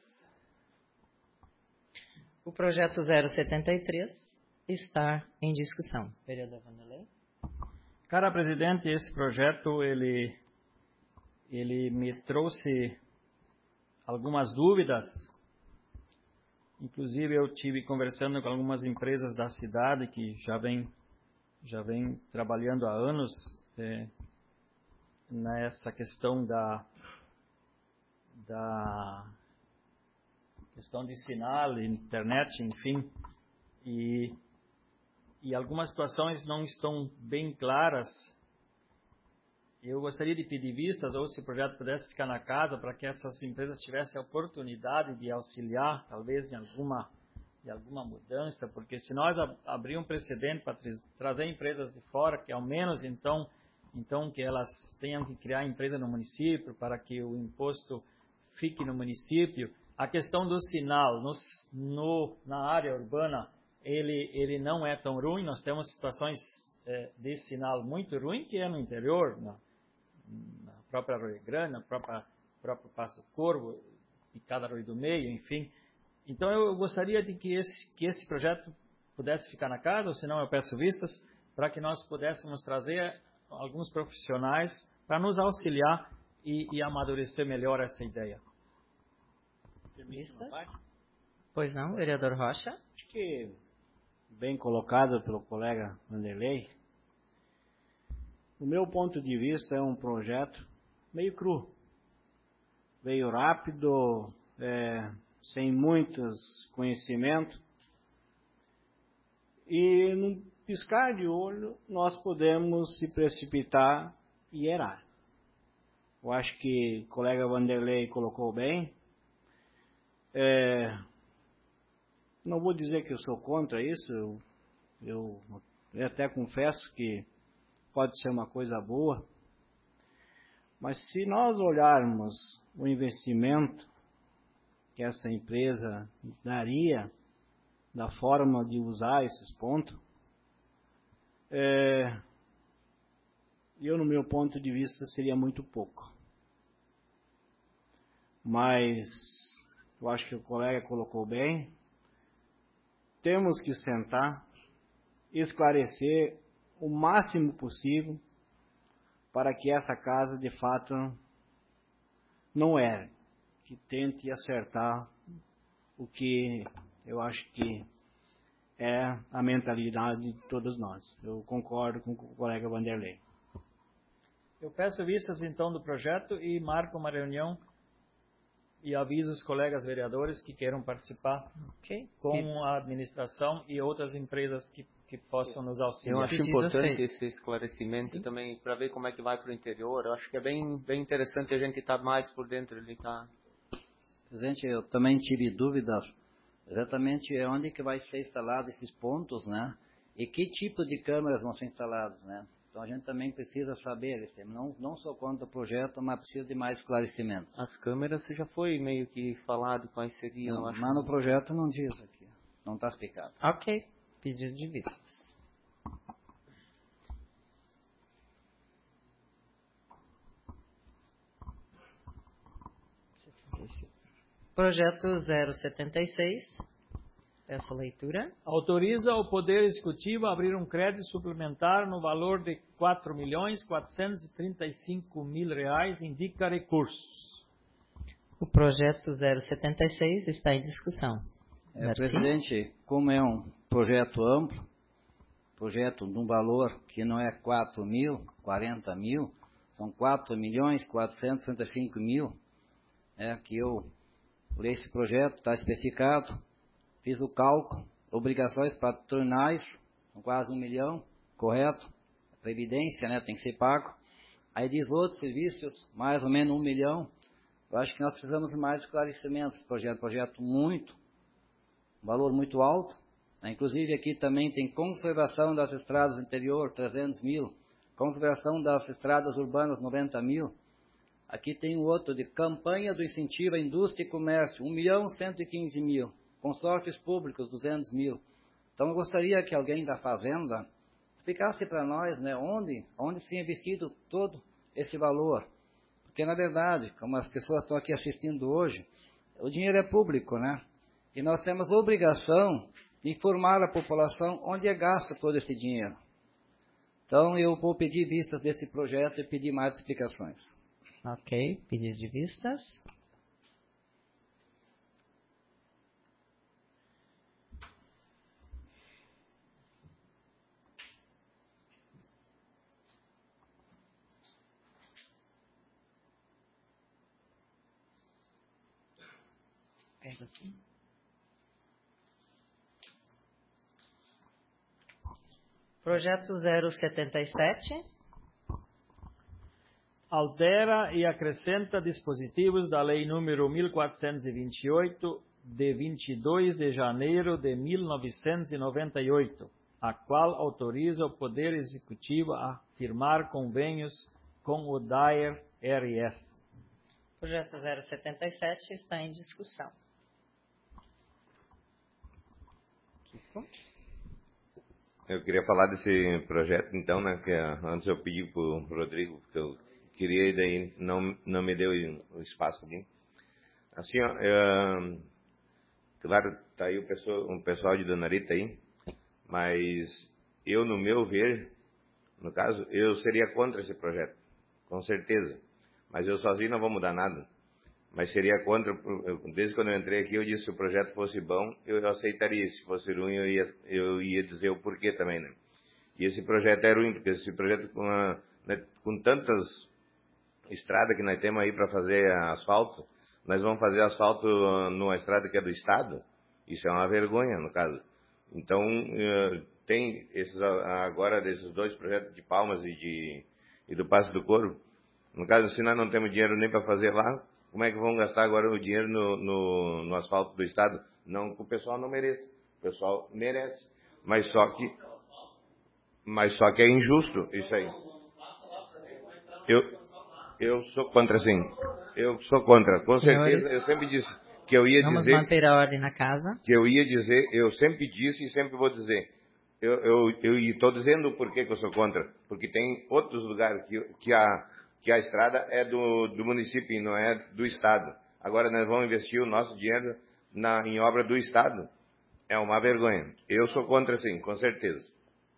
O projeto zero setenta e três está em discussão. Vereador Vanderlei. Cara presidente, esse projeto ele, ele me trouxe algumas dúvidas. Inclusive, eu tive conversando com algumas empresas da cidade que já vem, já vem trabalhando há anos é, nessa questão da, da questão de sinal, internet, enfim, e, e algumas situações não estão bem claras. Eu gostaria de pedir vistas, ou se o projeto pudesse ficar na casa, para que essas empresas tivessem a oportunidade de auxiliar, talvez, em alguma, de alguma mudança, porque se nós abrir um precedente para trazer empresas de fora, que ao menos, então, então, que elas tenham que criar empresa no município, para que o imposto fique no município, a questão do sinal no, no, na área urbana, ele, ele não é tão ruim, nós temos situações é, de sinal muito ruim, que é no interior, na, na própria Arroio Grande, na própria próprio Passo Corvo, Picada Arroio do Meio, enfim. Então eu gostaria de que esse, que esse projeto pudesse ficar na casa, ou senão eu peço vistas, para que nós pudéssemos trazer alguns profissionais para nos auxiliar e, e amadurecer melhor essa ideia. Vistas? Pois não, vereador Rocha? Acho que bem colocado pelo colega Vanderlei. Do meu ponto de vista, é um projeto meio cru. Veio rápido, é, sem muitos conhecimentos. E num piscar de olho, nós podemos se precipitar e errar. Eu acho que o colega Vanderlei colocou bem. É, não vou dizer que eu sou contra isso, eu, eu, eu até confesso que pode ser uma coisa boa, mas se nós olharmos o investimento que essa empresa daria, da forma de usar esses pontos, é, eu, no meu ponto de vista, seria muito pouco. Mas eu acho que o colega colocou bem. Temos que sentar, esclarecer o máximo possível para que essa casa, de fato, não erre, que tente acertar o que eu acho que é a mentalidade de todos nós. Eu concordo com o colega Vanderlei. Eu peço vistas, então, do projeto e marco uma reunião e aviso os colegas vereadores que queiram participar okay. com a administração e outras empresas que, que possam nos auxiliar. Eu acho importante esse esclarecimento Sim. também, para ver como é que vai para o interior. Eu acho que é bem, bem interessante a gente estar mais por dentro ali, tá? Presidente, eu também tive dúvidas exatamente onde que vai ser instalado esses pontos, né? E que tipo de câmeras vão ser instaladas, né? Então a gente também precisa saber, não, não só quanto ao projeto, mas precisa de mais esclarecimentos. As câmeras já foi meio que falado quais seriam, não, eu acho. Mas no projeto não diz aqui, não está explicado. Ok, pedido de vistas. Projeto zero setenta e seis. Peço leitura. Autoriza o Poder Executivo a abrir um crédito suplementar no valor de quatro milhões quatrocentos e trinta e cinco mil reais, indica recursos. O projeto zero setenta e seis está em discussão. É, presidente, como é um projeto amplo, projeto de um valor que não é quatro mil, quarenta mil, são quatro milhões quatrocentos e trinta e cinco mil, é, que eu, por esse projeto, está especificado. Fiz o cálculo, obrigações patronais, são quase um milhão, correto? Previdência, né, tem que ser pago. Aí diz outros serviços, mais ou menos um milhão. Eu acho que nós precisamos de mais esclarecimentos. Projeto, projeto muito, valor muito alto. Inclusive aqui também tem conservação das estradas do interior, trezentos mil. Conservação das estradas urbanas, noventa mil. Aqui tem o outro de campanha do incentivo à indústria e comércio, um milhão cento e quinze mil. Consórcios públicos, duzentos mil. Então, eu gostaria que alguém da Fazenda explicasse para nós, né, onde, onde se é investido todo esse valor. Porque, na verdade, como as pessoas estão aqui assistindo hoje, o dinheiro é público, né? E nós temos a obrigação de informar a população onde é gasto todo esse dinheiro. Então, eu vou pedir vistas desse projeto e pedir mais explicações. Ok, pedido de vistas. Projeto zero setenta e sete. Altera e acrescenta dispositivos da Lei número mil quatrocentos e vinte e oito, de vinte e dois de janeiro de mil novecentos e noventa e oito, a qual autoriza o Poder Executivo a firmar convênios com o D A E R R S. Projeto zero setenta e sete está em discussão. Kiko? Eu queria falar desse projeto, então, né, que antes eu pedi para o Rodrigo, porque eu queria e daí não, não me deu o espaço aqui. Assim, ó, é, claro, está aí o pessoal, um pessoal de Dona Rita aí, mas eu, no meu ver, no caso, eu seria contra esse projeto, com certeza. Mas eu sozinho não vou mudar nada. Mas seria contra, desde quando eu entrei aqui, eu disse que se o projeto fosse bom, eu aceitaria. Se fosse ruim, eu ia, eu ia dizer o porquê também, né? E esse projeto é ruim, porque esse projeto, com, a, né, com tantas estradas que nós temos aí para fazer asfalto, nós vamos fazer asfalto numa estrada que é do Estado. Isso é uma vergonha, no caso. Então, tem esses, agora, desses dois projetos de Palmas e, de, e do Passo do Corvo. No caso, se nós não temos dinheiro nem para fazer lá, como é que vão gastar agora o dinheiro no, no, no asfalto do Estado? Não, o pessoal não merece. O pessoal merece. Mas só que, mas só que é injusto isso aí. Eu, eu sou contra, sim. Eu sou contra. Com Senhores, certeza, eu sempre disse que eu ia vamos dizer... Vamos manter a ordem na casa. Que eu ia dizer, eu sempre disse e sempre vou dizer. Eu estou dizendo o porquê que eu sou contra. Porque tem outros lugares que, que a... que a estrada é do, do município e não é do Estado. Agora nós vamos investir o nosso dinheiro na, em obra do Estado. É uma vergonha. Eu sou contra, sim, com certeza.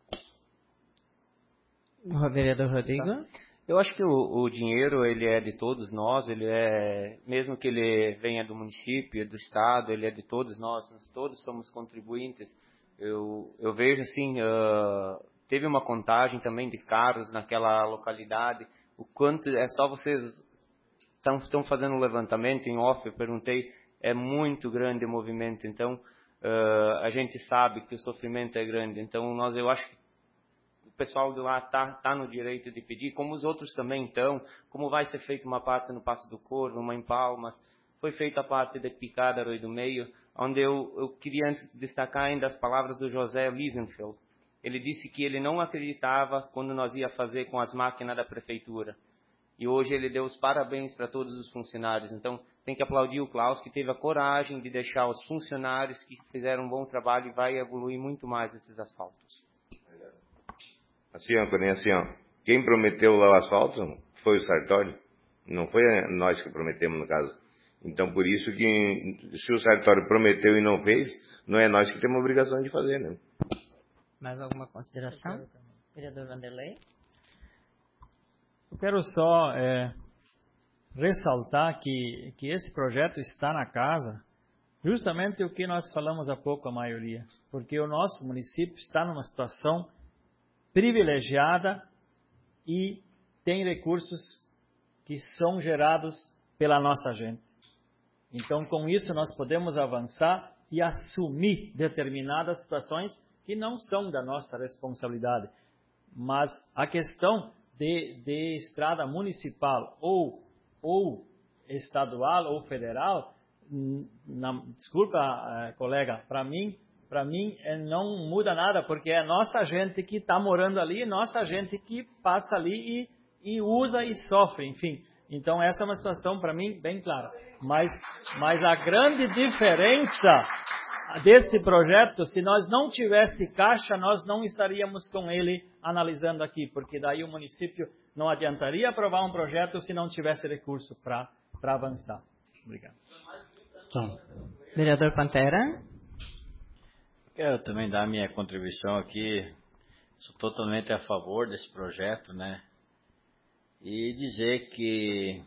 O vereador Rodrigo? Tá. Eu acho que o, o dinheiro, ele é de todos nós, ele é, mesmo que ele venha do município, do Estado, ele é de todos nós, nós todos somos contribuintes. Eu, eu vejo assim, uh, teve uma contagem também de carros naquela localidade. O quanto, é só vocês estão fazendo um levantamento em off, eu perguntei, é muito grande o movimento, então uh, a gente sabe que o sofrimento é grande, então nós, eu acho que o pessoal de lá está tá no direito de pedir, como os outros também estão, como vai ser feita uma parte no Passo do Corvo, uma em Palmas, foi feita a parte de Picada, Arroio do Meio, onde eu, eu queria antes destacar ainda as palavras do José Liesenfeld. Ele disse que ele não acreditava quando nós ia fazer com as máquinas da prefeitura. E hoje ele deu os parabéns para todos os funcionários. Então, tem que aplaudir o Klaus, que teve a coragem de deixar os funcionários que fizeram um bom trabalho e vai evoluir muito mais esses asfaltos. Assim, ó, assim, ó, quem prometeu lá o asfalto foi o Sartori. Não foi nós que prometemos, no caso. Então, por isso que, se o Sartori prometeu e não fez, não é nós que temos a obrigação de fazer, né? Mais alguma consideração? Vereador Vanderlei? Eu quero só é, ressaltar que, que esse projeto está na casa justamente o que nós falamos há pouco, a maioria. Porque o nosso município está numa situação privilegiada e tem recursos que são gerados pela nossa gente. Então, com isso, nós podemos avançar e assumir determinadas situações que não são da nossa responsabilidade. Mas a questão de, de estrada municipal ou, ou estadual ou federal, na, desculpa, colega, para mim, para mim não muda nada, porque é nossa gente que está morando ali, nossa gente que passa ali e, e usa e sofre, enfim. Então, essa é uma situação, para mim, bem clara. Mas, mas a grande diferença desse projeto, se nós não tivesse caixa, nós não estaríamos com ele analisando aqui, porque daí o município não adiantaria aprovar um projeto se não tivesse recurso para avançar. Obrigado. Então. Vereador Pantera? Quero também dar minha contribuição aqui. Sou totalmente a favor desse projeto, né? E dizer que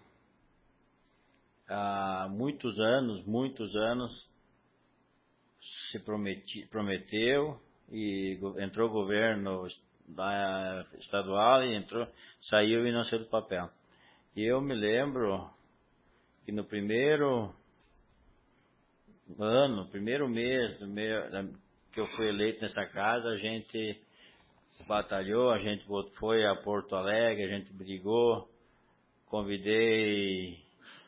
há muitos anos, muitos anos, se prometi, prometeu e entrou o governo estadual e entrou, saiu e não saiu do papel. E eu me lembro que no primeiro ano, primeiro mês do meu, que eu fui eleito nessa casa, a gente batalhou, a gente foi a Porto Alegre, a gente brigou, convidei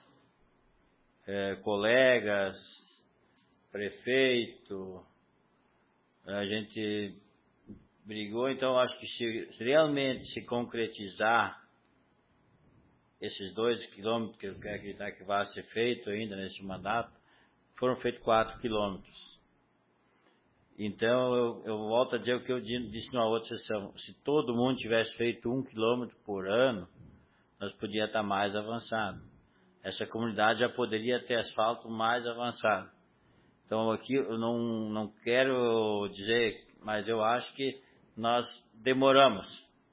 é, colegas, prefeito, a gente brigou, então acho que se, se realmente se concretizar esses dois quilômetros que eu quero acreditar que vai ser feito ainda nesse mandato, foram feitos quatro quilômetros. Então, eu, eu volto a dizer o que eu disse numa outra sessão. Se todo mundo tivesse feito um quilômetro por ano, nós podíamos estar mais avançado. Essa comunidade já poderia ter asfalto mais avançado. Então, aqui eu não, não quero dizer, mas eu acho que nós demoramos.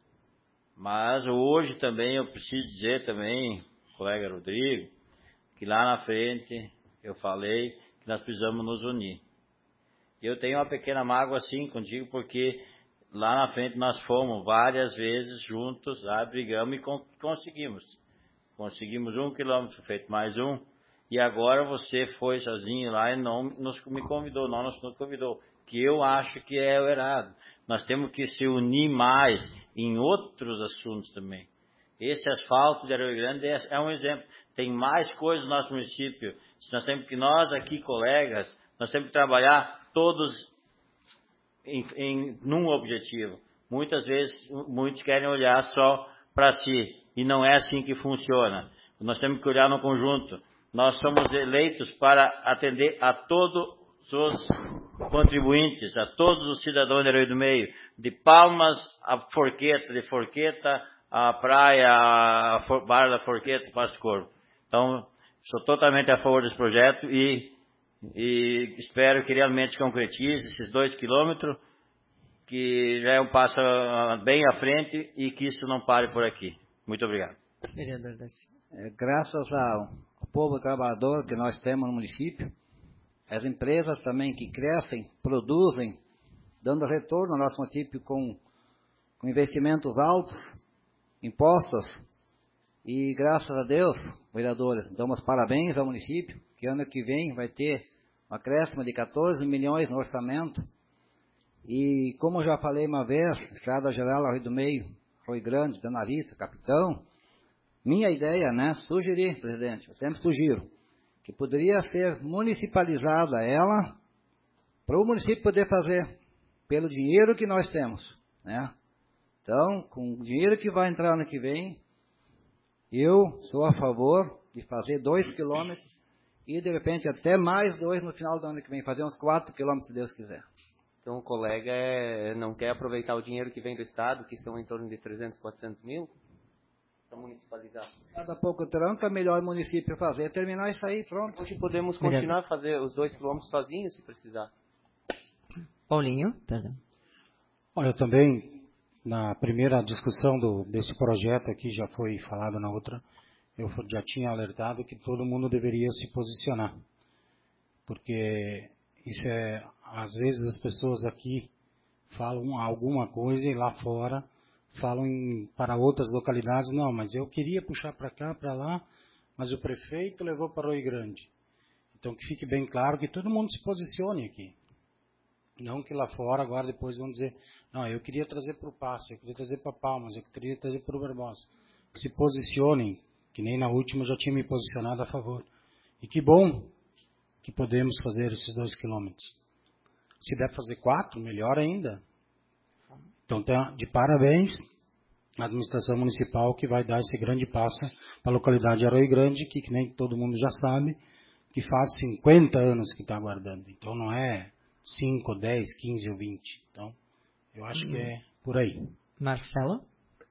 Mas hoje também eu preciso dizer também, colega Rodrigo, que lá na frente eu falei que nós precisamos nos unir. Eu tenho uma pequena mágoa assim contigo, porque lá na frente nós fomos várias vezes juntos, lá brigamos e con- conseguimos. Conseguimos um quilômetro, feito mais um, e agora você foi sozinho lá e não nos, me convidou, não nos, nos convidou, que eu acho que é o errado. Nós temos que se unir mais em outros assuntos também. Esse asfalto de Arroio Grande é, é um exemplo. Tem mais coisas no nosso município. Nós temos que, nós aqui, colegas, nós temos que trabalhar todos em, em num objetivo. Muitas vezes, muitos querem olhar só para si, e não é assim que funciona. Nós temos que olhar no conjunto. Nós somos eleitos para atender a todos os contribuintes, a todos os cidadãos de Arroio do Meio, de Palmas a Forqueta, de Forqueta a Praia, a Barra da Forqueta, Passo Corvo. Então, sou totalmente a favor desse projeto e E espero que realmente se concretize esses dois quilômetros, que já é um passo bem à frente e que isso não pare por aqui. Muito obrigado. Vereador Darcy. É, graças ao povo trabalhador que nós temos no município, as empresas também que crescem, produzem, dando retorno ao nosso município com, com investimentos altos, impostos, E graças a Deus, vereadores, damos parabéns ao município, que ano que vem vai ter uma acréscimo de quatorze milhões no orçamento. E como eu já falei uma vez, Estrada Geral, Rio do Meio, Rio Grande, Dona Rita, Capitão, minha ideia, né, sugerir, presidente, eu sempre sugiro, que poderia ser municipalizada ela, para o município poder fazer, pelo dinheiro que nós temos, né? Então, com o dinheiro que vai entrar ano que vem, eu sou a favor de fazer dois quilômetros e, de repente, até mais dois no final do ano que vem, fazer uns quatro quilômetros, se Deus quiser. Então o colega é, não quer aproveitar o dinheiro que vem do Estado, que são em torno de trezentos, quatrocentos mil, para municipalizar. Cada pouco tranca, melhor o município fazer, terminar isso aí, pronto. Hoje podemos continuar a fazer os dois quilômetros sozinhos, se precisar. Paulinho, perdão. Olha, eu também, na primeira discussão do, desse projeto aqui, já foi falado na outra, eu já tinha alertado que todo mundo deveria se posicionar. Porque isso é, às vezes as pessoas aqui falam alguma coisa e lá fora falam em, para outras localidades, não, mas eu queria puxar para cá, para lá, mas o prefeito levou para o Rio Grande. Então que fique bem claro que todo mundo se posicione aqui. Não que lá fora agora depois vão dizer, não, eu queria trazer para o Passe, eu queria trazer para Palmas, eu queria trazer para o Barbosa. Que se posicionem, que nem na última eu já tinha me posicionado a favor. E que bom que podemos fazer esses dois quilômetros. Se der fazer quatro, melhor ainda. Então, tá de parabéns à administração municipal que vai dar esse grande passo para a localidade de Arroio Grande, que, que nem todo mundo já sabe, que faz cinquenta anos que está aguardando. Então, não é cinco, dez, quinze ou vinte. Então, eu acho que é por aí. Marcelo?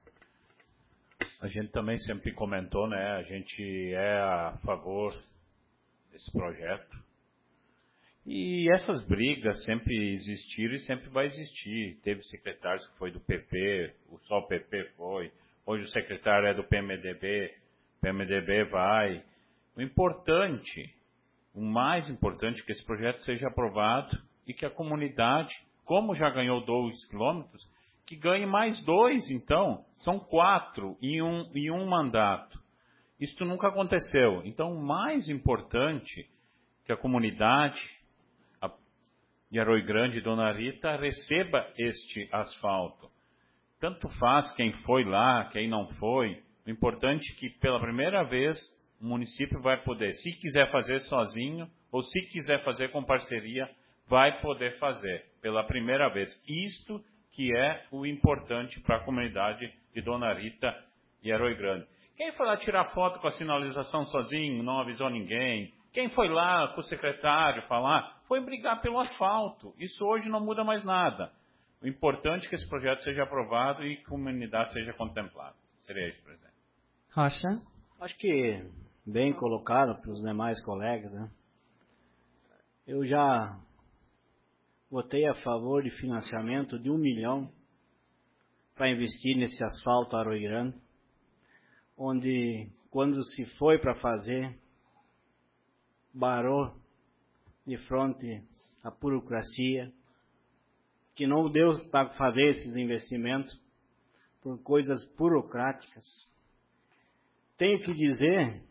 A gente também sempre comentou, né? A gente é a favor desse projeto. E essas brigas sempre existiram e sempre vai existir. Teve secretários que foi do P P, só o P P foi. Hoje o secretário é do P M D B, o P M D B vai. O importante, o mais importante é que esse projeto seja aprovado e que a comunidade, como já ganhou dois quilômetros, que ganhe mais dois, então. São quatro em um, em um mandato. Isso nunca aconteceu. Então, o mais importante é que a comunidade de Arroio Grande e Dona Rita receba este asfalto. Tanto faz quem foi lá, quem não foi. O importante é que, pela primeira vez, o município vai poder, se quiser fazer sozinho, ou se quiser fazer com parceria, vai poder fazer, pela primeira vez. Isto que é o importante para a comunidade de Dona Rita e Arroio Grande. Quem foi lá tirar foto com a sinalização sozinho, não avisou ninguém? Quem foi lá com o secretário falar, foi brigar pelo asfalto. Isso hoje não muda mais nada. O importante é que esse projeto seja aprovado e que a comunidade seja contemplada. Seria isso, presidente. Rocha? Acho que bem colocado para os demais colegas, né? Eu já votei a favor de financiamento de um milhão para investir nesse asfalto Arroio Grande, onde quando se foi para fazer, barou de frente a burocracia, que não deu para fazer esses investimentos por coisas burocráticas. Tenho que dizer,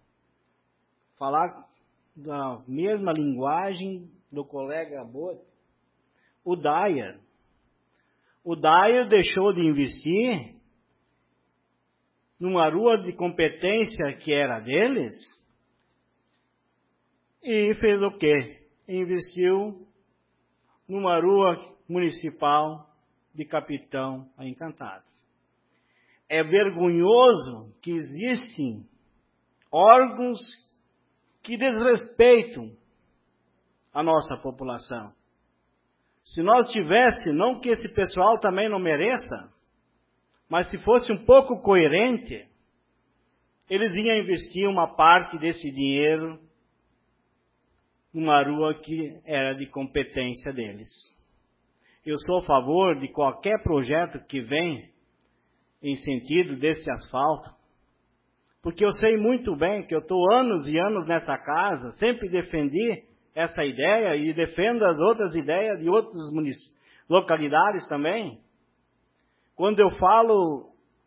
falar da mesma linguagem do colega Bote, o Dyer. O Dyer deixou de investir numa rua de competência que era deles e fez o quê? Investiu numa rua municipal de Capitão a Encantado. É vergonhoso que existem órgãos que desrespeitam a nossa população. Se nós tivesse, não que esse pessoal também não mereça, mas se fosse um pouco coerente, eles iam investir uma parte desse dinheiro numa rua que era de competência deles. Eu sou a favor de qualquer projeto que vem em sentido desse asfalto, porque eu sei muito bem que eu estou anos e anos nessa casa, sempre defendi essa ideia e defendo as outras ideias de outras localidades também. Quando eu falo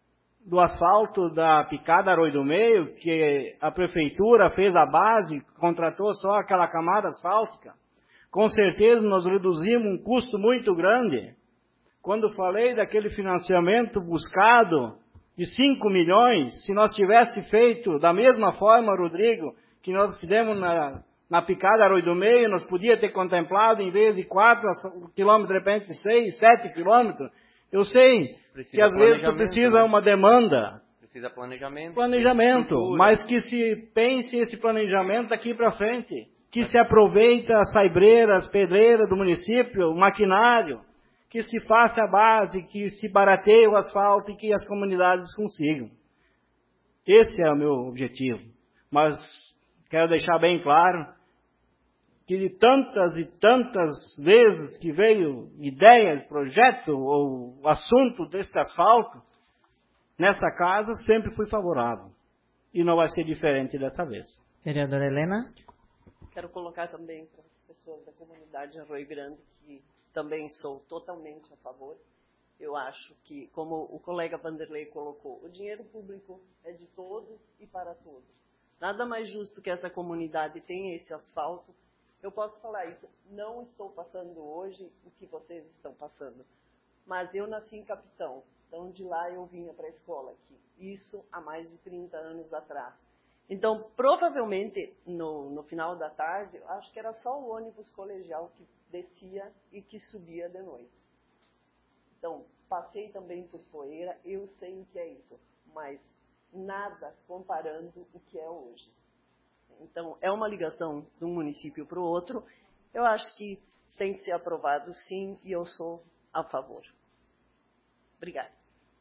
do asfalto da Picada Arroio do Meio, que a prefeitura fez a base, contratou só aquela camada asfáltica, com certeza nós reduzimos um custo muito grande. Quando falei daquele financiamento buscado de cinco milhões, se nós tivesse feito da mesma forma, Rodrigo, que nós fizemos na, na Picada Arroio do Meio, nós podíamos ter contemplado, em vez de quatro quilômetros, de repente seis, sete quilômetros. Eu sei precisa que às vezes tu precisa né? uma demanda. Precisa planejamento. Planejamento, mas que se pense esse planejamento daqui para frente. Que se aproveita as saibreiras, pedreiras do município, o maquinário, que se faça a base, que se barateie o asfalto e que as comunidades consigam. Esse é o meu objetivo. Mas quero deixar bem claro que de tantas e tantas vezes que veio ideias, projeto ou assunto desse asfalto, nessa casa sempre fui favorável. E não vai ser diferente dessa vez. Vereadora Helena? Quero colocar também para as pessoas da comunidade Arroio Grande, que também sou totalmente a favor. Eu acho que, como o colega Vanderlei colocou, o dinheiro público é de todos e para todos. Nada mais justo que essa comunidade tenha esse asfalto. Eu posso falar isso, não estou passando hoje o que vocês estão passando, mas eu nasci em Capitão, então de lá eu vinha para a escola aqui, isso há mais de trinta anos atrás. Então, provavelmente, no, no final da tarde, acho que era só o ônibus colegial que descia e que subia de noite. Então, passei também por Poeira, eu sei o que é isso, mas nada comparando o que é hoje. Então, é uma ligação de um município para o outro. Eu acho que tem que ser aprovado, sim, e eu sou a favor. Obrigada.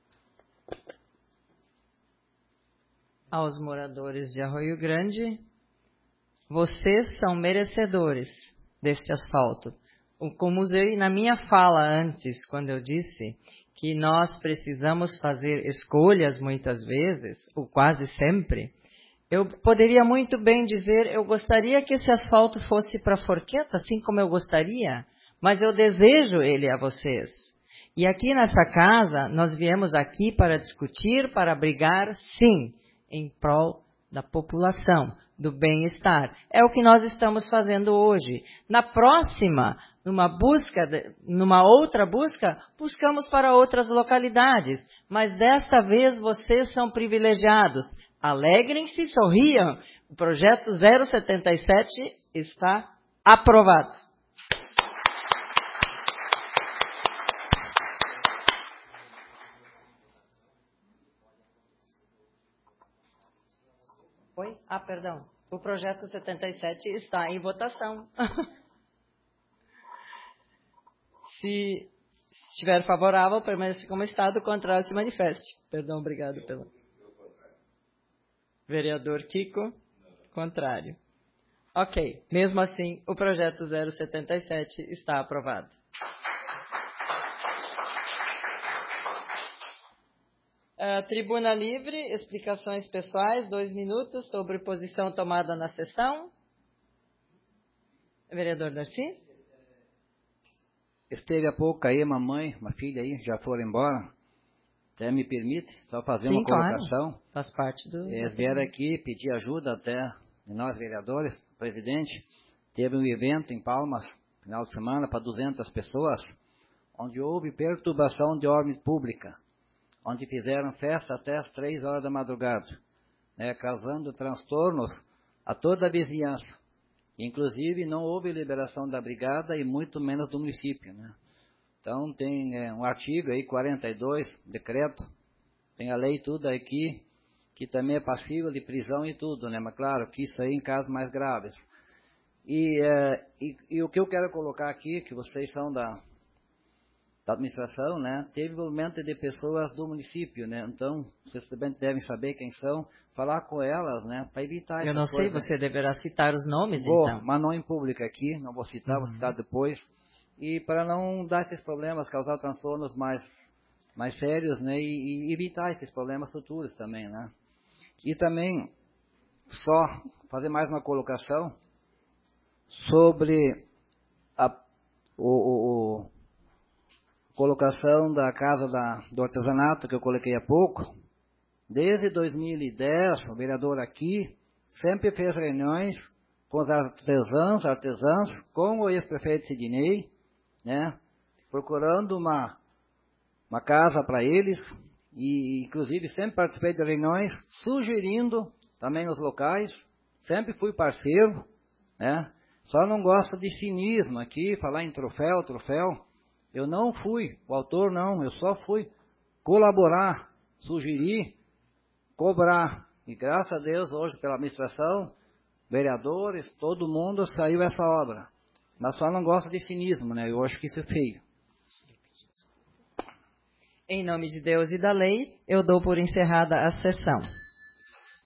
Aos moradores de Arroio Grande, vocês são merecedores deste asfalto. Como usei na minha fala antes, quando eu disse que nós precisamos fazer escolhas muitas vezes, ou quase sempre, eu poderia muito bem dizer, eu gostaria que esse asfalto fosse para Forqueta, assim como eu gostaria, mas eu desejo ele a vocês. E aqui nessa casa, nós viemos aqui para discutir, para brigar, sim, em prol da população, do bem-estar. É o que nós estamos fazendo hoje. Na próxima, numa busca, numa outra busca, buscamos para outras localidades, mas desta vez vocês são privilegiados. Alegrem-se e sorriam. O projeto zero setenta e sete está aprovado. Oi? Ah, perdão. O projeto setenta e sete está em votação. Se estiver favorável, permaneça como está, do contrário, se manifeste. Perdão, obrigado pela... Vereador Kiko, contrário. Ok, mesmo assim, o projeto zero setenta e sete está aprovado. Uh, tribuna livre, explicações pessoais, dois minutos sobre posição tomada na sessão. Vereador Darcy? Esteve há pouco aí, mamãe, uma filha aí, já foram embora. Até me permite só fazer Sim, uma colocação. Claro. Faz parte do... Eles vieram aqui pedir ajuda até de nós vereadores, presidente. Teve um evento em Palmas, final de semana, para duzentas pessoas, onde houve perturbação de ordem pública, onde fizeram festa até as três horas da madrugada, né, causando transtornos a toda a vizinhança. Inclusive, não houve liberação da brigada e muito menos do município, né? Então, tem é, um artigo aí, quarenta e dois, decreto, tem a lei tudo aqui, que também é passível de prisão e tudo, né? Mas claro, que isso aí em casos mais graves. E, é, e, e o que eu quero colocar aqui, que vocês são da, da administração, né? Teve envolvimento de pessoas do município, né? Então, vocês também devem saber quem são, falar com elas, né? Para evitar Eu essa não coisa. sei, você deverá citar os nomes, vou, então. Mas não em público aqui, não vou citar, Uhum. vou citar depois. E para não dar esses problemas, causar transtornos mais, mais sérios, né? E, e evitar esses problemas futuros também, né? E também, só fazer mais uma colocação sobre a o, o, o, colocação da casa da, do artesanato que eu coloquei há pouco. Desde dois mil e dez, o vereador aqui sempre fez reuniões com os artesãos, artesãs, com o ex-prefeito Sidney, né, procurando uma, uma casa para eles, e inclusive sempre participei de reuniões, sugerindo também os locais, sempre fui parceiro, né, só não gosto de cinismo aqui, falar em troféu, troféu. Eu não fui, o autor não, eu só fui colaborar, sugerir, cobrar. E graças a Deus, hoje, pela administração, vereadores, todo mundo saiu essa obra. Mas só não gosto de cinismo, né? Eu acho que isso é feio. Em nome de Deus e da lei, eu dou por encerrada a sessão.